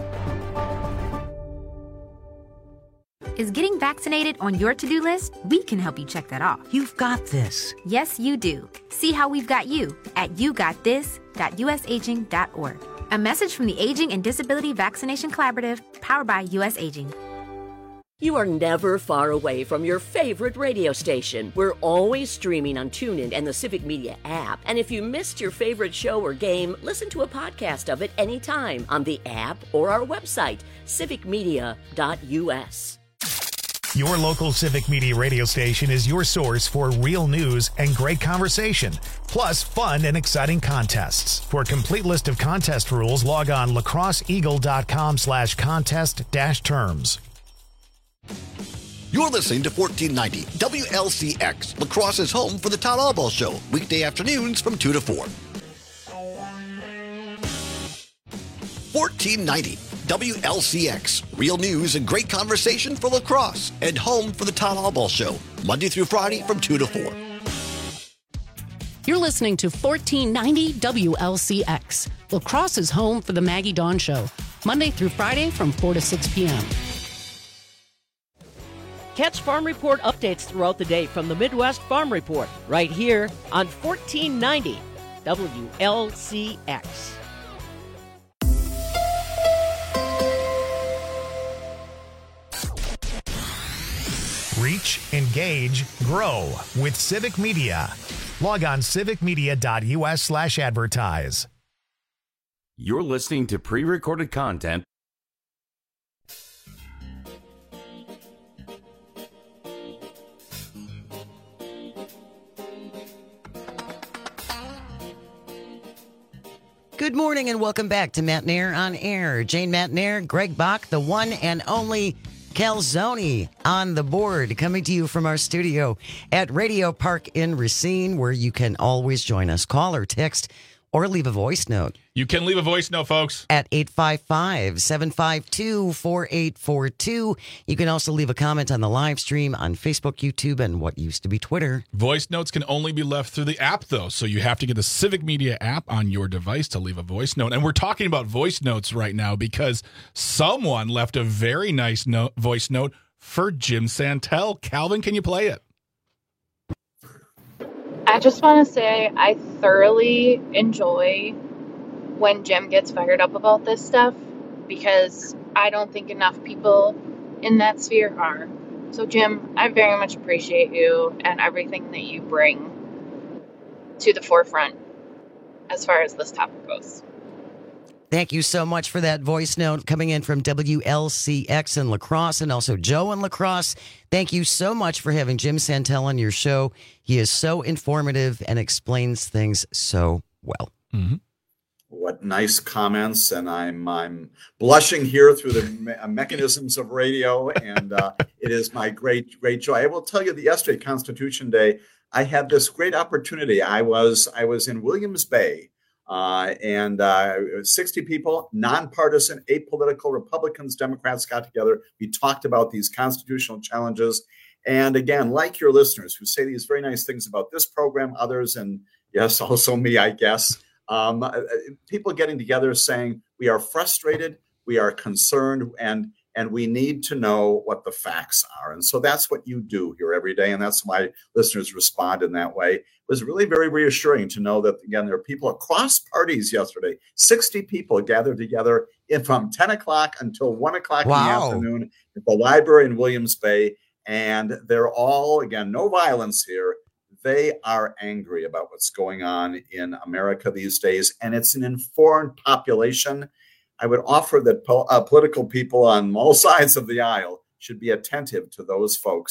Is getting vaccinated on your to-do list? We can help you check that off. You've got this. Yes, you do. See how we've got you at yougotthis.usaging.org. A message from the Aging and Disability Vaccination Collaborative, powered by US Aging. You are never far away from your favorite radio station. We're always streaming on TuneIn and the Civic Media app. And if you missed your favorite show or game, listen to a podcast of it anytime on the app or our website, civicmedia.us. Your local Civic Media radio station is your source for real news and great conversation, plus fun and exciting contests. For a complete list of contest rules, log on lacrosseeagle.com/contest-terms. You're listening to 1490 WLCX, La Crosse's home for the Todd Albaugh Show, weekday afternoons from 2 to 4. 1490 WLCX, real news and great conversation for La Crosse, and home for the Todd Albaugh Show, Monday through Friday from 2 to 4. You're listening to 1490 WLCX, La Crosse's home for the Maggie Dawn Show, Monday through Friday from 4 to 6 p.m. Catch Farm Report updates throughout the day from the Midwest Farm Report, right here on 1490 WLCX. Reach, engage, grow with Civic Media. Log on civicmedia.us/advertise. You're listening to pre-recorded content. Good morning and welcome back to Matt Nair on Air. Jane Matt Nair, Greg Bach, the one and only Calzone on the board, coming to you from our studio at Radio Park in Racine, where you can always join us. Call or text or leave a voice note. You can leave a voice note, folks. At 855-752-4842. You can also leave a comment on the live stream on Facebook, YouTube, and what used to be Twitter. Voice notes can only be left through the app, though, so you have to get the Civic Media app on your device to leave a voice note. And we're talking about voice notes right now because someone left a very nice voice note for Jim Santel. Calvin, can you play it? I just want to say I thoroughly enjoy when Jim gets fired up about this stuff because I don't think enough people in that sphere are. So, Jim, I very much appreciate you and everything that you bring to the forefront as far as this topic goes. Thank you so much for that voice note coming in from WLCX in La Crosse and also Joe in La Crosse. Thank you so much for having Jim Santel on your show. He is so informative and explains things so well. Mm-hmm. What nice comments, and I'm blushing here through the mechanisms of radio, and it is my great joy. I will tell you that yesterday, Constitution Day, I had this great opportunity. I was in Williams Bay. And 60 people, nonpartisan, apolitical, Republicans, Democrats got together. We talked about these constitutional challenges. And again, like your listeners who say these very nice things about this program, others, and yes, also me, I guess, people getting together saying we are frustrated, we are concerned, and we need to know what the facts are. And so that's what you do here every day. And that's why listeners respond in that way. It was really very reassuring to know that, again, there are people across parties yesterday. 60 people gathered together from 10 o'clock until 1 o'clock in the afternoon at the library in Williams Bay. And they're all, again, no violence here. They are angry about what's going on in America these days. And it's an informed population. I would offer that political people on all sides of the aisle should be attentive to those folks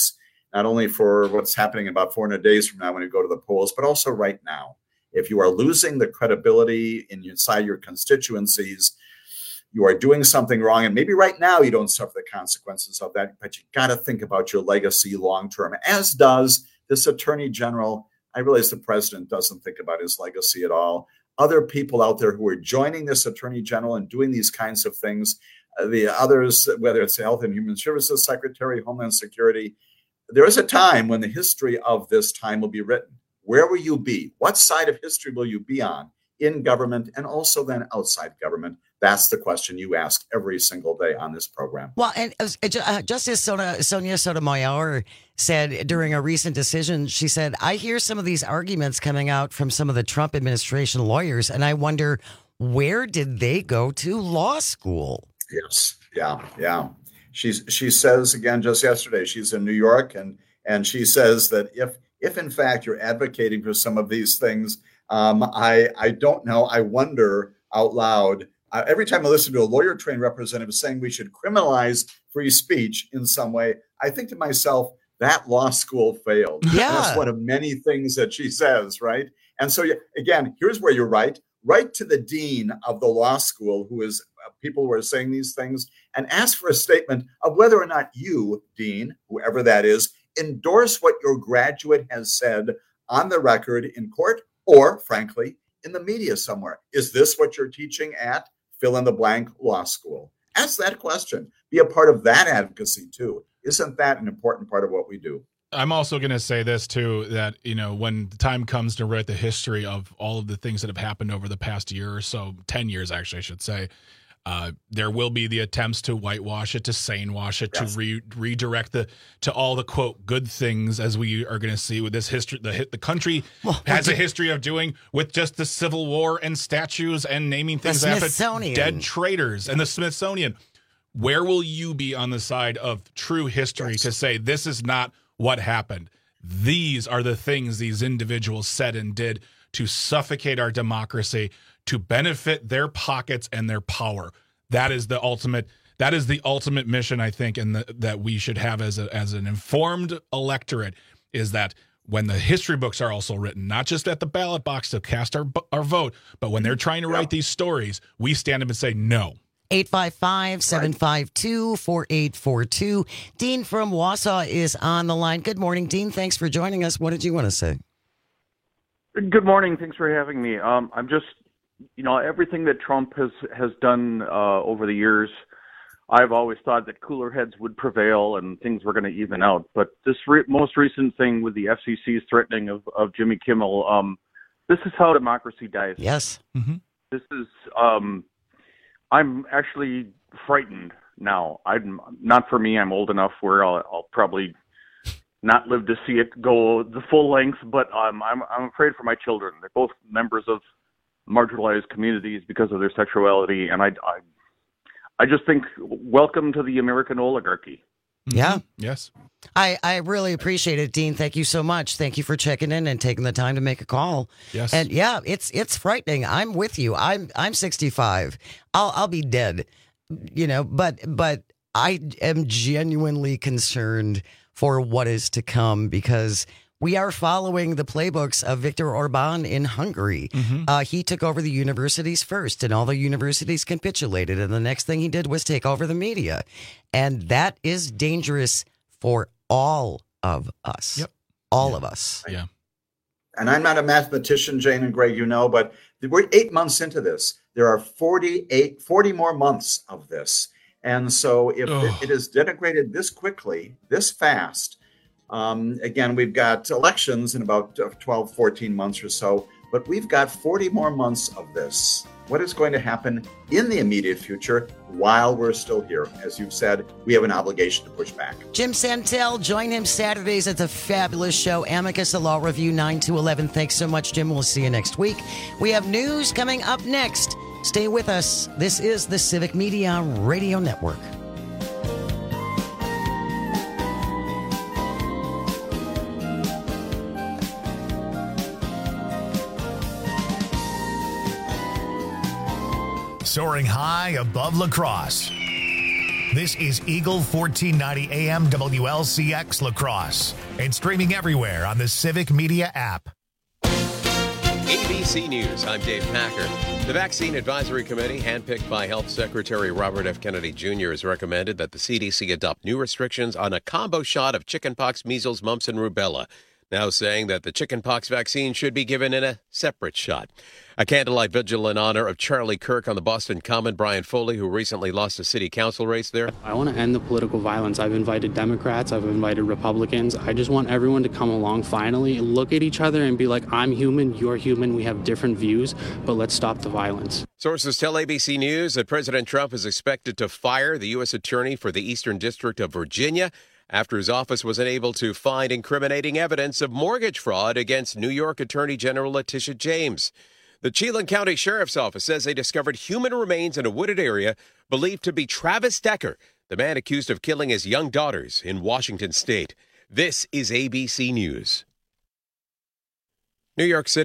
not only for what's happening about 400 days from now when you go to the polls, but also right now. If you are losing the credibility inside your constituencies, you are doing something wrong. And maybe right now you don't suffer the consequences of that, but you got to think about your legacy long term, as does this attorney general. I realize the president doesn't think about his legacy at all. Other people out there who are joining this attorney general and doing these kinds of things, the others, whether it's the Health and Human Services Secretary, Homeland Security, there is a time when the history of this time will be written. Where will you be? What side of history will you be on in government and also then outside government? That's the question you ask every single day on this program. Well, and Justice Sonia Sotomayor said during a recent decision, she said, I hear some of these arguments coming out from some of the Trump administration lawyers, and I wonder, where did they go to law school? Yes. Yeah. She says, again, just yesterday, she's in New York, and she says that if in fact you're advocating for some of these things, I don't know, I wonder out loud, every time I listen to a lawyer-trained representative saying we should criminalize free speech in some way, I think to myself, that law school failed. Yeah. That's one of many things that she says, right? And so, again, here's where you're right. Write to the dean of the law school, who is people who are saying these things, and ask for a statement of whether or not you, dean, whoever that is, endorse what your graduate has said on the record in court or, frankly, in the media somewhere. Is this what you're teaching at fill in the blank law school? Ask that question. Be a part of that advocacy too. Isn't that an important part of what we do? I'm also going to say this too, that, when the time comes to write the history of all of the things that have happened over the past year or so, 10 years, actually, I should say, there will be the attempts to whitewash it, to sanewash it, yes, to redirect to all the quote good things, as we are going to see with this history. The country has a history of doing with just the Civil War and statues and naming things after dead traitors and the Smithsonian. Where will you be on the side of true history to say this is not what happened? These are the things these individuals said and did to suffocate our democracy, to benefit their pockets and their power. That is the ultimate mission, I think, and that we should have as an informed electorate, is that when the history books are also written, not just at the ballot box to cast our vote, but when they're trying to write these stories, we stand up and say no. 855-752-4842. Dean from Wausau is on the line. Good morning, Dean. Thanks for joining us. What did you want to say? Good morning. Thanks for having me. I'm just, everything that Trump has done over the years, I've always thought that cooler heads would prevail and things were going to even out. But this most recent thing with the FCC's threatening of Jimmy Kimmel, this is how democracy dies. Yes. Mm-hmm. This is, I'm actually frightened now. Not for me. I'm old enough where I'll probably not live to see it go the full length, but I'm afraid for my children. They're both members of marginalized communities because of their sexuality, and I just think, welcome to the American oligarchy. Yeah. Yes. I really appreciate it, Dean. Thank you so much. Thank you for checking in and taking the time to make a call. Yes. And yeah, it's frightening. I'm with you. I'm 65. I'll be dead, but I am genuinely concerned for what is to come, because we are following the playbooks of Viktor Orban in Hungary. Mm-hmm. He took over the universities first, and all the universities capitulated. And the next thing he did was take over the media. And that is dangerous for all of us. Yep. All of us. Yeah. And I'm not a mathematician, Jane and Greg, but we're 8 months into this. There are 40 more months of this. And so if it is denigrated this quickly, this fast, again, we've got elections in about 12, 14 months or so, but we've got 40 more months of this. What is going to happen in the immediate future while we're still here? As you've said, we have an obligation to push back. Jim Santel, join him Saturdays at the fabulous show, Amicus, a Law Review, 9 to 11. Thanks so much, Jim. We'll see you next week. We have news coming up next. Stay with us. This is the Civic Media Radio Network. Soaring high above La Crosse. This is Eagle 1490 AM WLCX La Crosse and streaming everywhere on the Civic Media app. ABC News, I'm Dave Packer. The Vaccine Advisory Committee, handpicked by Health Secretary Robert F. Kennedy Jr., has recommended that the CDC adopt new restrictions on a combo shot of chickenpox, measles, mumps, and rubella, now saying that the chickenpox vaccine should be given in a separate shot. A candlelight vigil in honor of Charlie Kirk on the Boston Common. Brian Foley, who recently lost a city council race there. I want to end the political violence. I've invited Democrats. I've invited Republicans. I just want everyone to come along finally, look at each other and be like, I'm human, you're human, we have different views, but let's stop the violence. Sources tell ABC News that President Trump is expected to fire the U.S. Attorney for the Eastern District of Virginia after his office was unable to find incriminating evidence of mortgage fraud against New York Attorney General Letitia James. The Chelan County Sheriff's Office says they discovered human remains in a wooded area believed to be Travis Decker, the man accused of killing his young daughters in Washington State. This is ABC News. New York City.